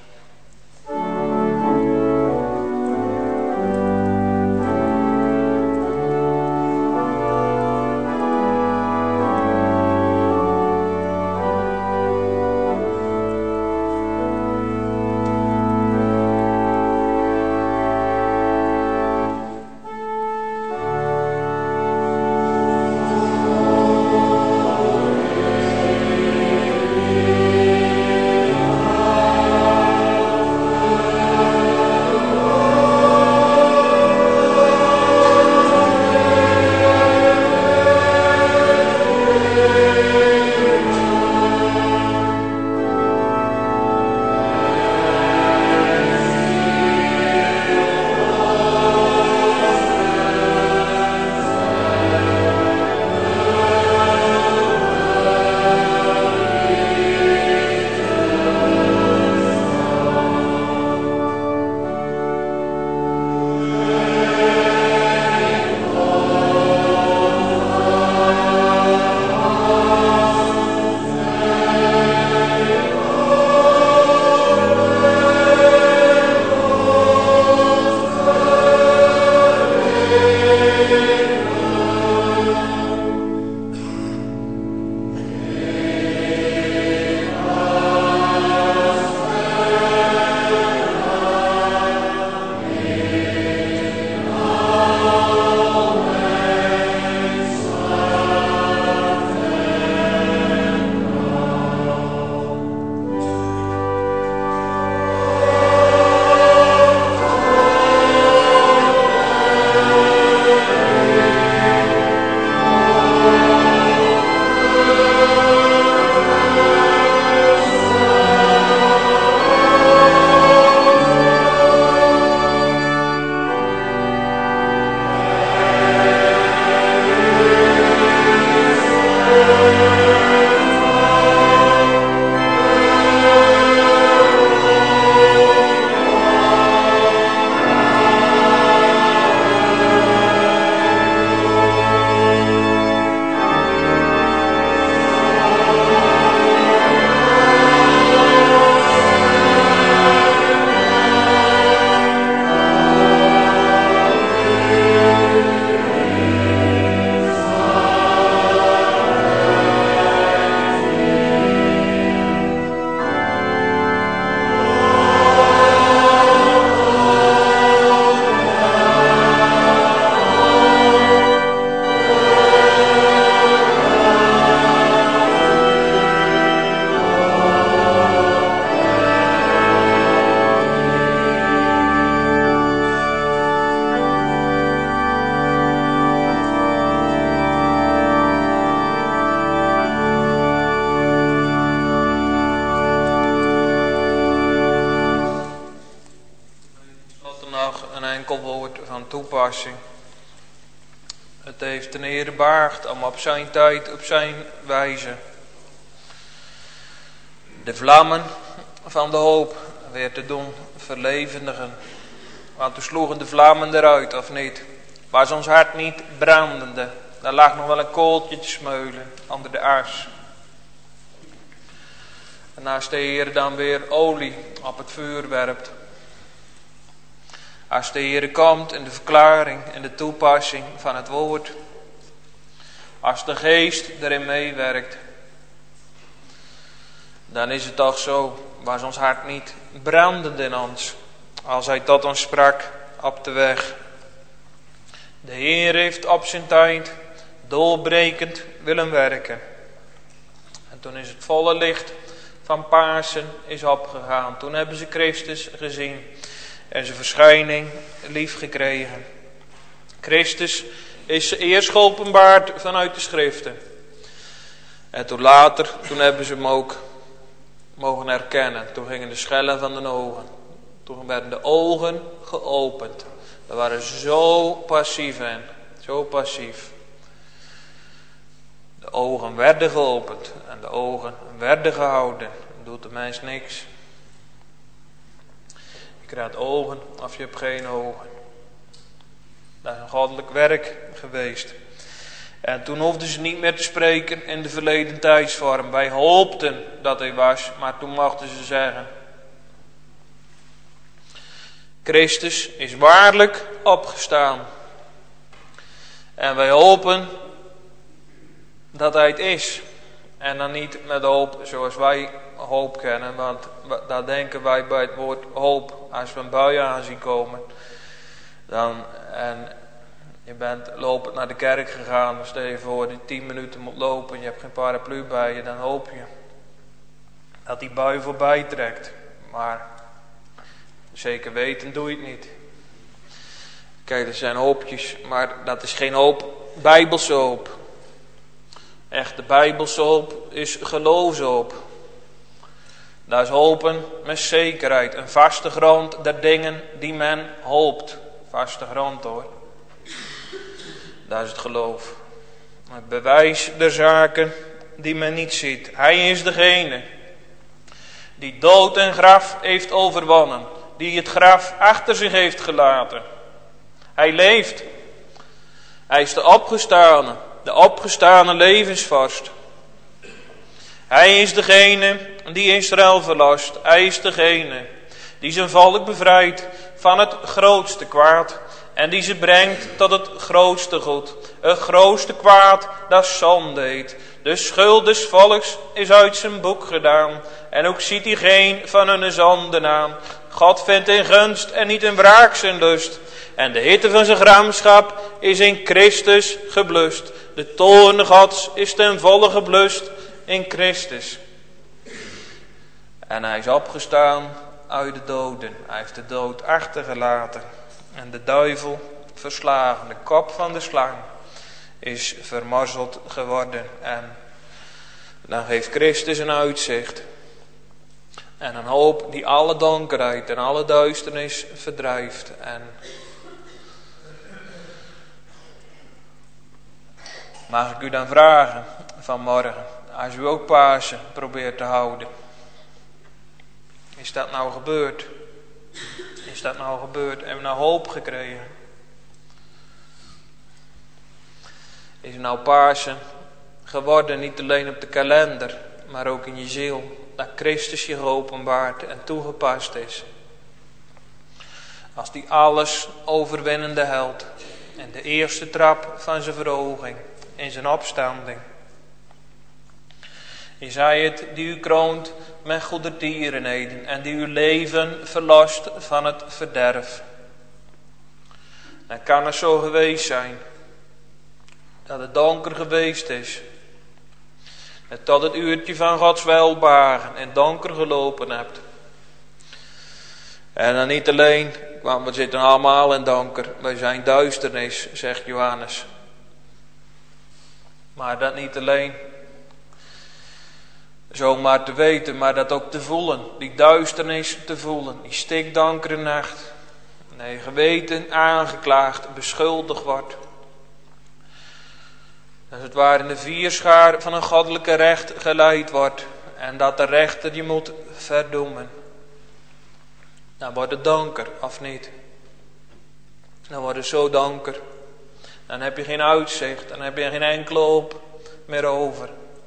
B: woord van toepassing. Het heeft een Heer behaagd om op zijn tijd, op zijn wijze, de vlammen van de hoop weer te doen verlevendigen. Want toen sloegen de vlammen eruit, of niet? Was ons hart niet brandende? Daar lag nog wel een kooltje te smeulen onder de as. En als de Heer dan weer olie op het vuur werpt. Als de Heer komt in de verklaring en de toepassing van het woord. Als de geest erin meewerkt. Dan is het toch zo, was ons hart niet brandend in ons. Als hij tot ons sprak op de weg. De Heer heeft op zijn tijd doorbrekend willen werken. En toen is het volle licht van Pasen is opgegaan. Toen hebben ze Christus gezien en zijn verschijning lief gekregen. Christus is eerst geopenbaard vanuit de schriften. En toen later, toen hebben ze hem ook mogen herkennen. Toen gingen de schellen van de ogen. Toen werden de ogen geopend. We waren zo passief in. Zo passief. De ogen werden geopend. En de ogen werden gehouden. Dat doet de mens niks. Je krijgt ogen of je hebt geen ogen. Dat is een goddelijk werk geweest. En toen hoefden ze niet meer te spreken in de verleden tijdsvorm. Wij hoopten dat hij was, maar toen mochten ze zeggen: Christus is waarlijk opgestaan. En wij hopen dat hij het is. En dan niet met hoop zoals wij hoop kennen. Want daar denken wij bij het woord hoop. Als we een bui aan zien komen. En je bent lopend naar de kerk gegaan. Stel je voor die 10 minuten moet lopen. Je hebt geen paraplu bij je. Dan hoop je dat die bui voorbij trekt. Maar zeker weten doe je het niet. Kijk, er zijn hoopjes. Maar dat is geen hoop. Bijbelse hoop. Echte Bijbelse hoop is geloofshoop. Dat is hopen met zekerheid. Een vaste grond der dingen die men hoopt. Vaste grond hoor. Dat is het geloof. Het bewijs der zaken die men niet ziet. Hij is degene die dood en graf heeft overwonnen. Die het graf achter zich heeft gelaten. Hij leeft. Hij is de opgestane levensvorst. Hij is degene die Israël verlost. Hij is degene die zijn volk bevrijdt van het grootste kwaad. En die ze brengt tot het grootste goed. Het grootste kwaad dat zonde heet. De schuld des volks is uit zijn boek gedaan. En ook ziet hij geen van hun zonden aan. God vindt in gunst en niet in wraak zijn lust. En de hitte van zijn gramschap is in Christus geblust. De toorn Gods is ten volle geblust in Christus. En hij is opgestaan uit de doden. Hij heeft de dood achtergelaten. En de duivel verslagen. De kop van de slang is vermorzeld geworden. En dan geeft Christus een uitzicht. En een hoop die alle donkerheid en alle duisternis verdrijft. En mag ik u dan vragen vanmorgen, als u ook Pasen probeert te houden. Is dat nou gebeurd? Is dat nou gebeurd? Hebben we nou hoop gekregen? Is nou Pasen geworden niet alleen op de kalender, maar ook in je ziel? Dat Christus je geopenbaard en toegepast is. Als die alles overwinnende held. En de eerste trap van zijn verhoging. In zijn opstanding. Is hij het die u kroont met goedertierenheden. En die uw leven verlost van het verderf. Dan kan het zo geweest zijn. Dat het donker geweest is. En tot het uurtje van Gods welbehagen in donker gelopen hebt. En dan niet alleen, want we zitten allemaal in donker. Wij zijn duisternis, zegt Johannes. Maar dat niet alleen zomaar te weten, maar dat ook te voelen. Die duisternis te voelen, die stikdonkere nacht. naar je geweten aangeklaagd, beschuldigd wordt. Als het ware in de vierschaar van een goddelijke recht geleid wordt. En dat de rechter je moet verdoemen. Dan wordt het donker, of niet? Dan wordt het zo donker. Dan heb je geen uitzicht. Dan heb je geen enkele hoop meer over.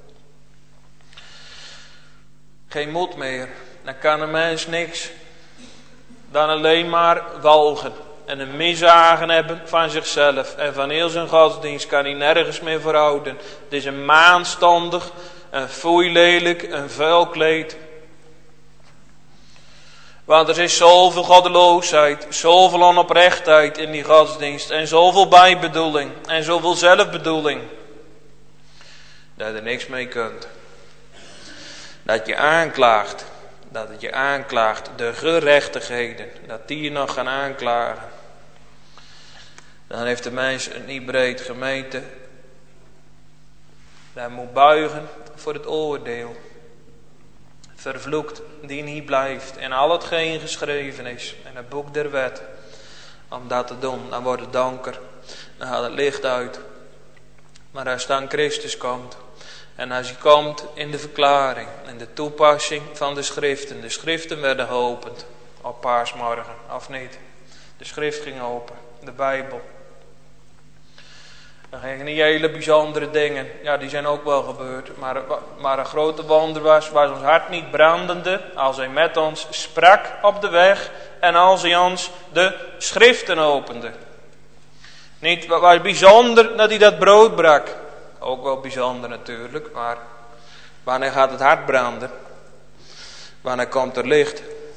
B: Geen moed meer. Dan kan een mens niks. Dan alleen maar walgen. En een mishagen hebben van zichzelf. En van heel zijn godsdienst kan hij nergens meer verhouden. Het is een maanstandig, een foeilelijk, een vuil kleed. Want er is zoveel goddeloosheid, zoveel onoprechtheid in die godsdienst. En zoveel bijbedoeling en zoveel zelfbedoeling. Dat je er niks mee kunt. Dat je aanklaagt. Dat het je aanklaagt, de gerechtigheden. Dat die je nog gaan aanklagen. Dan heeft de mens een niet breed gemeten. Hij moet buigen voor het oordeel. Vervloekt die niet blijft. En al hetgeen geschreven is. In het boek der wet. Om dat te doen. Dan wordt het donker. Dan gaat het licht uit. Maar als dan Christus komt. En als hij komt in de verklaring. In de toepassing van de schriften. De schriften werden geopend. Op paasmorgen. Of niet. De schrift ging open. De Bijbel. Dan gingen die hele bijzondere dingen. Ja, die zijn ook wel gebeurd. Maar een grote wonder was ons hart niet brandende. Als hij met ons sprak op de weg. En als hij ons de schriften opende. Niet was bijzonder dat hij dat brood brak. Ook wel bijzonder natuurlijk. Maar wanneer gaat het hart branden? Wanneer komt er licht?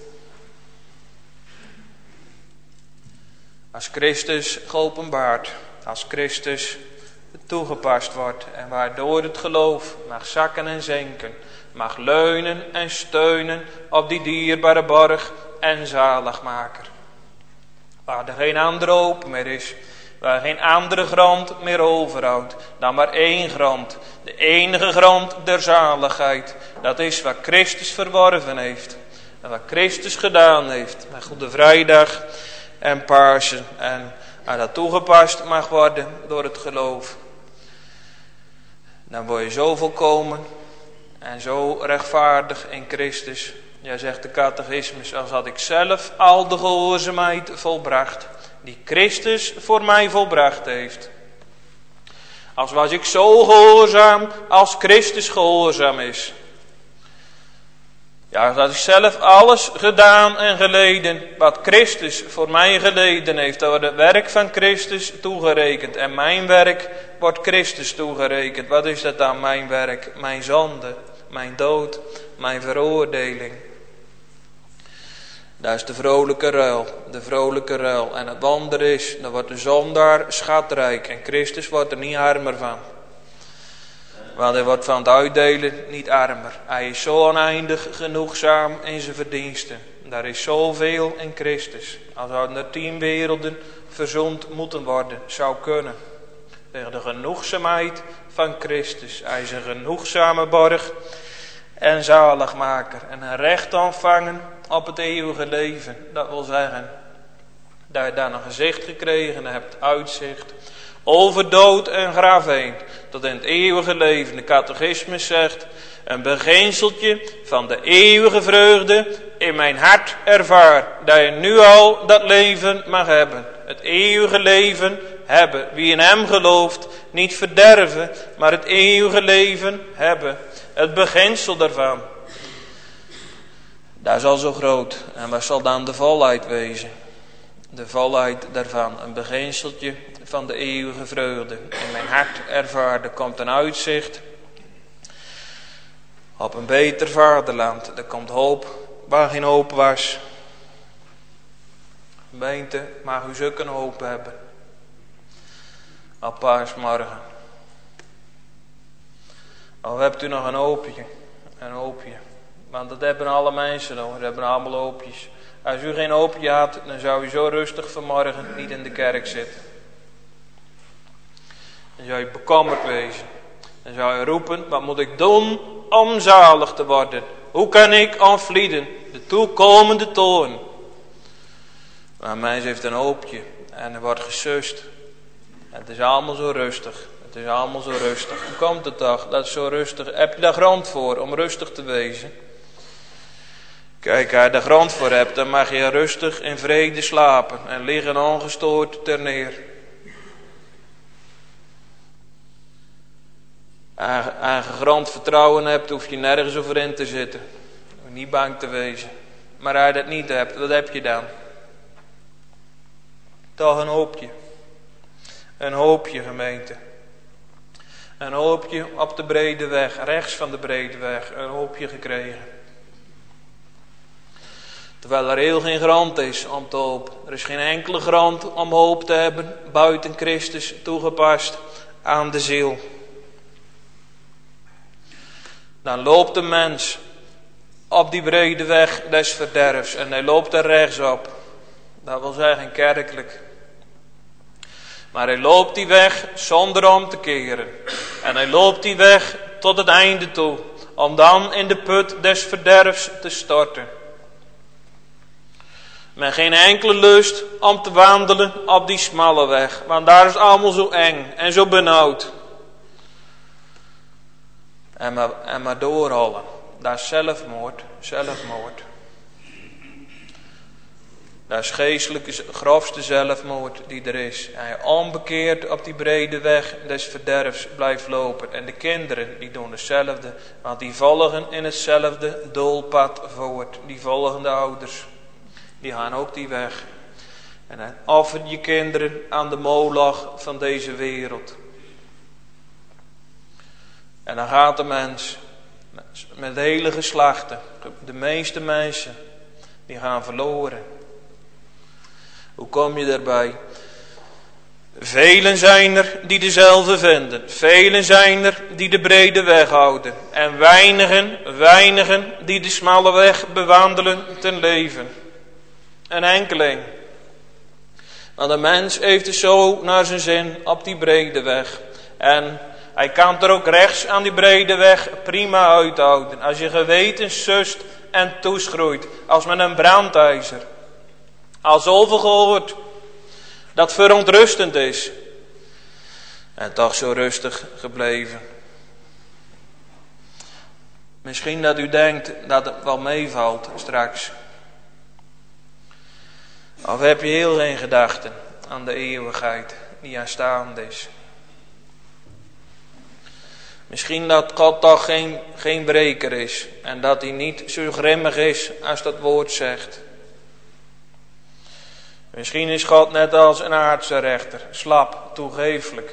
B: Als Christus geopenbaard. Als Christus toegepast wordt. En waardoor het geloof mag zakken en zinken. Mag leunen en steunen op die dierbare borg en zaligmaker. Waar er geen andere hoop meer is. Waar geen andere grond meer overhoudt. Dan maar één grond. De enige grond der zaligheid. Dat is wat Christus verworven heeft. En wat Christus gedaan heeft. Met Goede Vrijdag en Pasen. En dat toegepast mag worden door het geloof. Dan word je zo volkomen en zo rechtvaardig in Christus. Ja, zegt de catechismus, als had ik zelf al de gehoorzaamheid volbracht. Die Christus voor mij volbracht heeft. Als was ik zo gehoorzaam als Christus gehoorzaam is. Ja, als had ik zelf alles gedaan en geleden wat Christus voor mij geleden heeft. Dat wordt het werk van Christus toegerekend. En mijn werk wordt Christus toegerekend. Wat is dat dan, mijn werk? Mijn zonde, mijn dood, mijn veroordeling. Dat is de vrolijke ruil. De vrolijke ruil. En het wonder is, dan wordt de zondaar schatrijk. En Christus wordt er niet armer van. Want hij wordt van het uitdelen niet armer. Hij is zo oneindig genoegzaam in zijn verdiensten. Daar is zoveel in Christus. Als zouden er 10 werelden verzoend moeten worden. Zou kunnen. Tegen de genoegzaamheid van Christus. Hij is een genoegzame borg en zaligmaker. En een recht ontvangen op het eeuwige leven. Dat wil zeggen dat je daar een gezicht gekregen hebt. Uitzicht. Over dood en graf heen. Tot in het eeuwige leven. De catechismus zegt. Een beginseltje van de eeuwige vreugde in mijn hart ervaar. Dat je nu al dat leven mag hebben. Het eeuwige leven hebben. Wie in hem gelooft. Niet verderven. Maar het eeuwige leven hebben. Het beginsel daarvan. Dat is al zo groot. En wat zal dan de volheid wezen? De volheid daarvan. Een beginseltje van de eeuwige vreugde. In mijn hart ervaar. Er komt een uitzicht. Op een beter vaderland. Er komt hoop waar geen hoop was. Gemeente, mag u zulke een hoop hebben. Op paasmorgen. Of hebt u nog een hoopje? Een hoopje. Want dat hebben alle mensen nog. Dat hebben allemaal hoopjes. Als u geen hoopje had, dan zou u zo rustig vanmorgen niet in de kerk zitten. Dan zou je bekommerd wezen. Dan zou je roepen, wat moet ik doen om zalig te worden? Hoe kan ik ontvlieden de toekomende toorn? Maar een mens heeft een hoopje en er wordt gesust. En het is allemaal zo rustig. Het is allemaal zo rustig. Hoe komt het toch dat het zo rustig is? Heb je daar grond voor om rustig te wezen? Kijk, als je daar grond voor hebt, dan mag je rustig in vrede slapen en liggen ongestoord ter neer. Als je grond vertrouwen hebt, hoef je nergens over in te zitten. Niet bang te wezen. Maar als je dat niet hebt, wat heb je dan? Toch een hoopje. Een hoopje, gemeente. Een hoopje op de brede weg, rechts van de brede weg. Een hoopje gekregen. Terwijl er heel geen grond is om te hopen. Er is geen enkele grond om hoop te hebben buiten Christus toegepast aan de ziel. Dan loopt de mens op die brede weg des verderfs en hij loopt er rechtsop. Dat wil zeggen kerkelijk. Maar hij loopt die weg zonder om te keren. En hij loopt die weg tot het einde toe. Om dan in de put des verderfs te storten. Met geen enkele lust om te wandelen op die smalle weg. Want daar is het allemaal zo eng en zo benauwd. En maar doorrollen. Dat is zelfmoord. Zelfmoord. Dat is geestelijk grofste zelfmoord die er is. En je onbekeerd op die brede weg des verderfs blijft lopen. En de kinderen die doen hetzelfde. Want die volgen in hetzelfde doolpad voort. Die volgen de ouders. Die gaan ook die weg. En dan offer je kinderen aan de moloch van deze wereld. En dan gaat de mens met hele geslachten. De meeste mensen die gaan verloren. Hoe kom je daarbij? Velen zijn er die dezelfde vinden. Velen zijn er die de brede weg houden. En weinigen die de smalle weg bewandelen ten leven. Een enkeling. Want de mens heeft het zo naar zijn zin op die brede weg. En hij kan er ook rechts aan die brede weg prima uithouden. Als je geweten sust en toeschroeit. Als met een brandijzer. Al zoveel gehoord. Dat verontrustend is. En toch zo rustig gebleven. Misschien dat u denkt dat het wel meevalt straks. Of heb je heel geen gedachten aan de eeuwigheid die aanstaande is. Misschien dat God toch geen breker is. En dat hij niet zo grimmig is als dat woord zegt. Misschien is God net als een aardse rechter. Slap, toegeeflijk.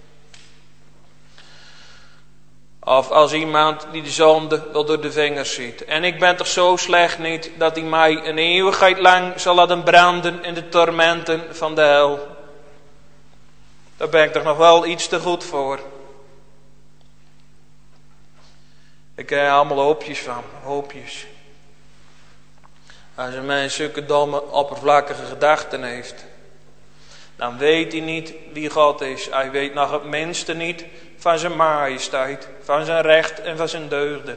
B: Of als iemand die de zonde wel door de vingers ziet. En ik ben toch zo slecht niet dat hij mij een eeuwigheid lang zal laten branden in de tormenten van de hel. Daar ben ik toch nog wel iets te goed voor. Ik heb allemaal hoopjes van, hoopjes. Als een mens zulke domme, oppervlakkige gedachten heeft, dan weet hij niet wie God is. Hij weet nog het minste niet van zijn majesteit, van zijn recht en van zijn deugden.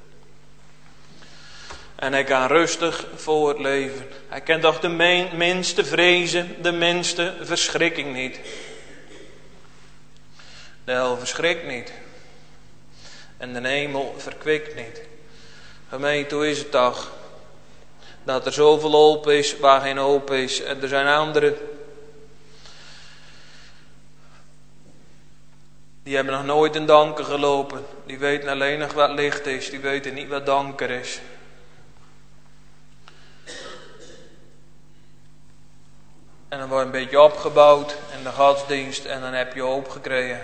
B: En hij kan rustig voortleven. Hij kent toch de minste vrezen, de minste verschrikking niet. De hel verschrikt niet. En de hemel verkwikt niet. Gemeente, hoe is het toch? Dat er zoveel hoop is waar geen hoop is. En er zijn anderen. Die hebben nog nooit in donker gelopen. Die weten alleen nog wat licht is. Die weten niet wat donker is. En dan word je een beetje opgebouwd in de godsdienst. En dan heb je hoop gekregen.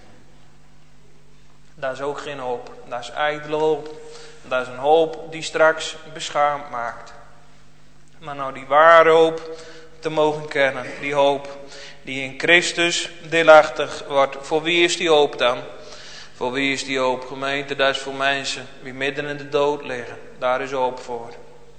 B: Dat is ook geen hoop. Dat is ijdele hoop. Dat is een hoop die straks beschaamd maakt. Maar nou die ware hoop te mogen kennen. Die hoop die in Christus deelachtig wordt. Voor wie is die hoop dan? Voor wie is die hoop? Gemeente, dat is voor mensen die midden in de dood liggen. Daar is hoop voor.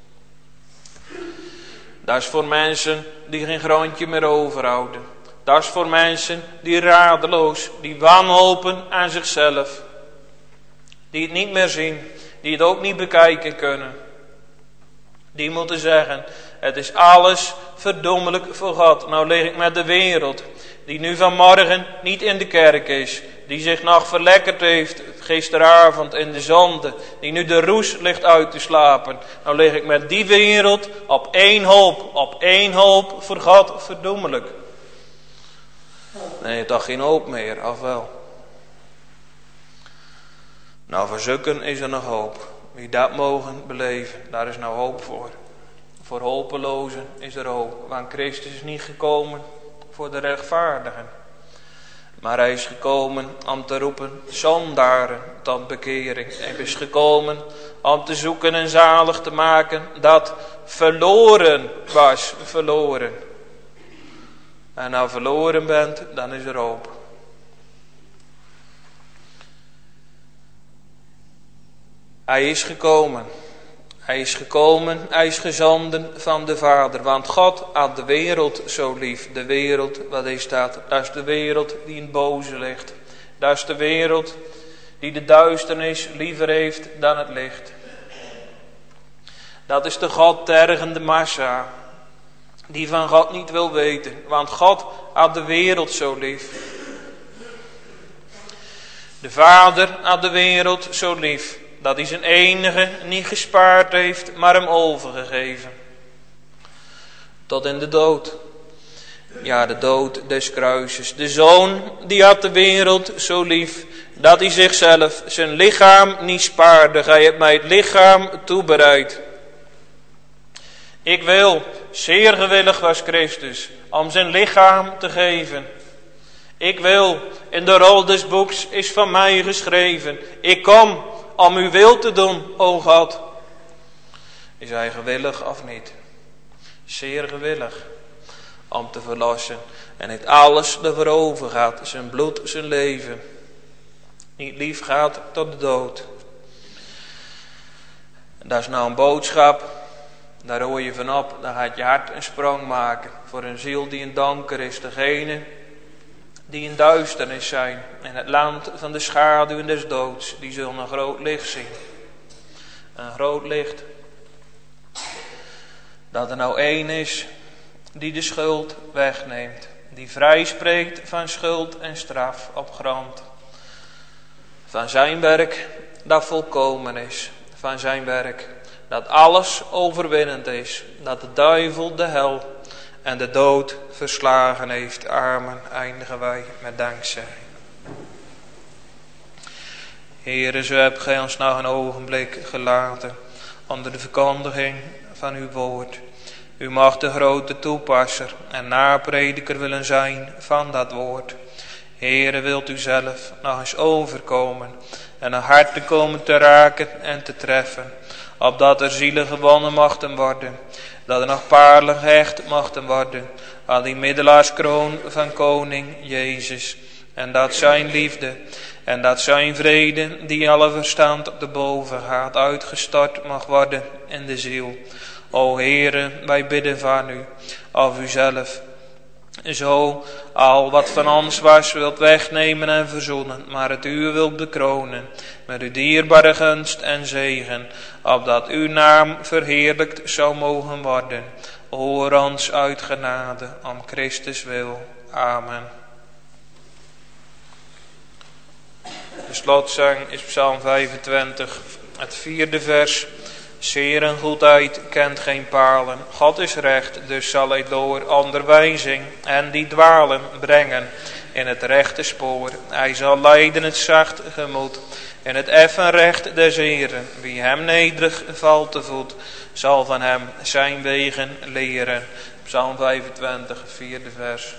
B: Dat is voor mensen die geen grondje meer overhouden. Dat is voor mensen die radeloos, die wanhopen aan zichzelf. Die het niet meer zien. Die het ook niet bekijken kunnen. Die moeten zeggen, Het is alles verdommelijk voor God. Nou lig ik met de wereld, die nu vanmorgen niet in de kerk is. Die zich nog verlekkerd heeft gisteravond in de zonde. Die nu de roes ligt uit te slapen. Nou lig ik met die wereld op één hoop voor God verdommelijk. Nee, toch geen hoop meer, of wel? Nou, voor zulken is er nog hoop. Wie dat mogen beleven, daar is nou hoop voor. Voor hopelozen is er hoop. Want Christus is niet gekomen voor de rechtvaardigen. Maar hij is gekomen om te roepen zondaren tot bekering. Hij is gekomen om te zoeken en zalig te maken dat verloren was, verloren. En nou verloren bent, dan is er hoop. Hij is gekomen. Hij is gekomen, hij is gezonden van de Vader. Want God had de wereld zo lief. De wereld, wat is dat? Dat is de wereld die in het boze ligt. Dat is de wereld die de duisternis liever heeft dan het licht. Dat is de God tergende massa. Die van God niet wil weten. Want God had de wereld zo lief. De Vader had de wereld zo lief. Dat hij zijn enige niet gespaard heeft, maar hem overgegeven. Tot in de dood. Ja, de dood des kruises. De Zoon, die had de wereld zo lief, dat hij zichzelf, zijn lichaam niet spaarde. Gij hebt mij het lichaam toebereid. Ik wil, zeer gewillig was Christus, om zijn lichaam te geven. Ik wil, in de rol des boeks is van mij geschreven. Ik kom om uw wil te doen, o God. Is hij gewillig of niet? Zeer gewillig om te verlossen. En heeft alles ervoor over gaat. Zijn bloed, zijn leven. Niet lief gaat tot de dood. En dat is nou een boodschap. Daar hoor je van op. Dan gaat je hart een sprong maken. Voor een ziel die een donker is. Degene die in duisternis zijn. In het land van de schaduw en des doods. Die zullen een groot licht zien. Een groot licht. Dat er nou één is die de schuld wegneemt. Die vrij spreekt van schuld en straf op grond. Van zijn werk dat volkomen is. Van zijn werk dat alles overwinnend is. Dat de duivel, de hel en de dood verslagen heeft. Amen. Eindigen wij met dankzij. Heere, zo hebt gij ons nog een ogenblik gelaten onder de verkondiging van uw woord. U mag de grote toepasser en naprediker willen zijn van dat woord. Heere, wilt u zelf nog eens overkomen en een hart te komen te raken en te treffen, opdat er zielen gewonnen mochten worden, dat er nog paarlen gehecht mochten worden aan die middelaarskroon van koning Jezus, en dat zijn liefde en dat zijn vrede, die alle verstand te boven gaat, uitgestort mag worden in de ziel. O Heere, wij bidden van u, of u zelf zo al wat van ons was wilt wegnemen en verzoenen, maar het u wilt bekronen met uw dierbare gunst en zegen, opdat uw naam verheerlijkt zou mogen worden. Hoor ons uit genade, om Christus wil. Amen. De slotzang is Psalm 25, het 4e vers. Zeer en goedheid kent geen palen. God is recht, dus zal hij door onderwijzing en die dwalen brengen in het rechte spoor. Hij zal leiden het zacht gemoed in het effen recht des Heren. Wie hem nederig valt te voet, zal van hem zijn wegen leren. Psalm 25, 4e vers.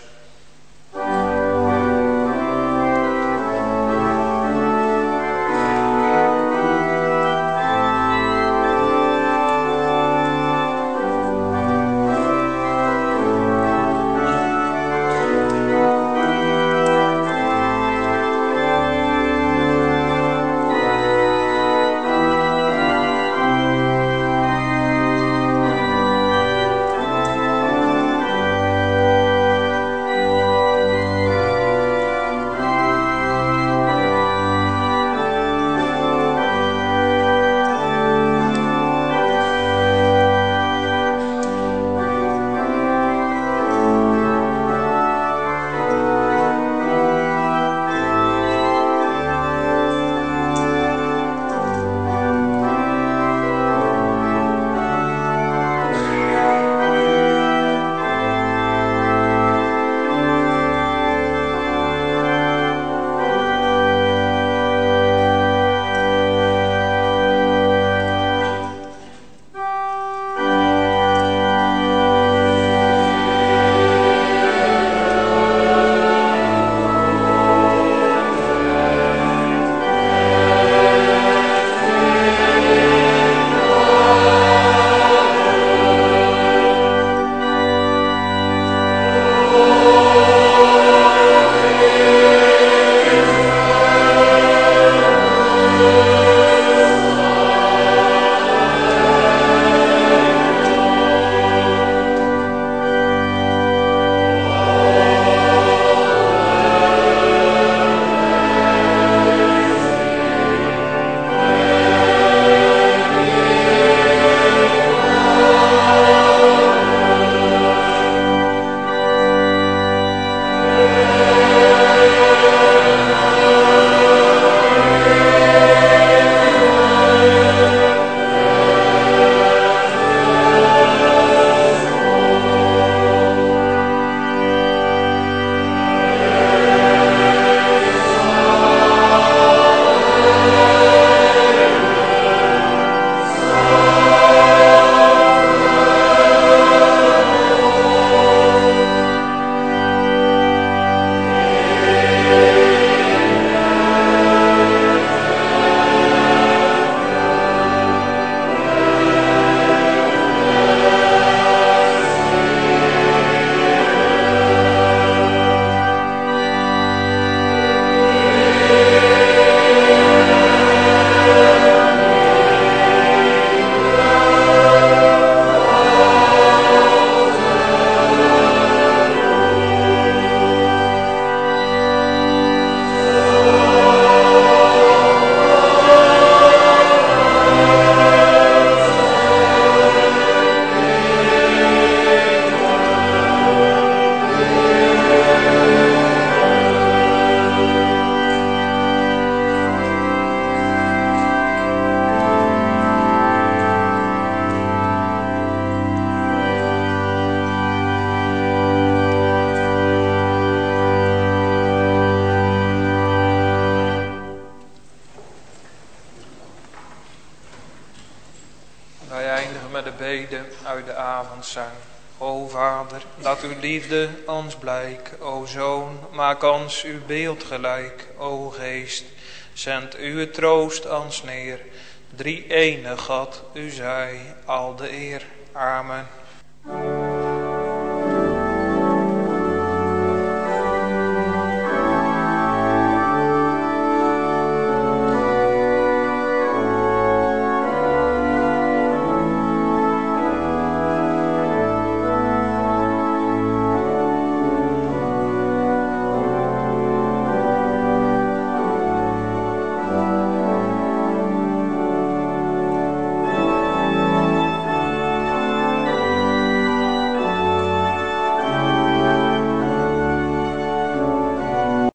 B: gebeden uit de avondzang. O Vader, dat uw liefde ons blijk. O Zoon, maak ons uw beeld gelijk. O Geest, zend uw troost ons neer. Drie-ene God, u zij al de eer. Amen.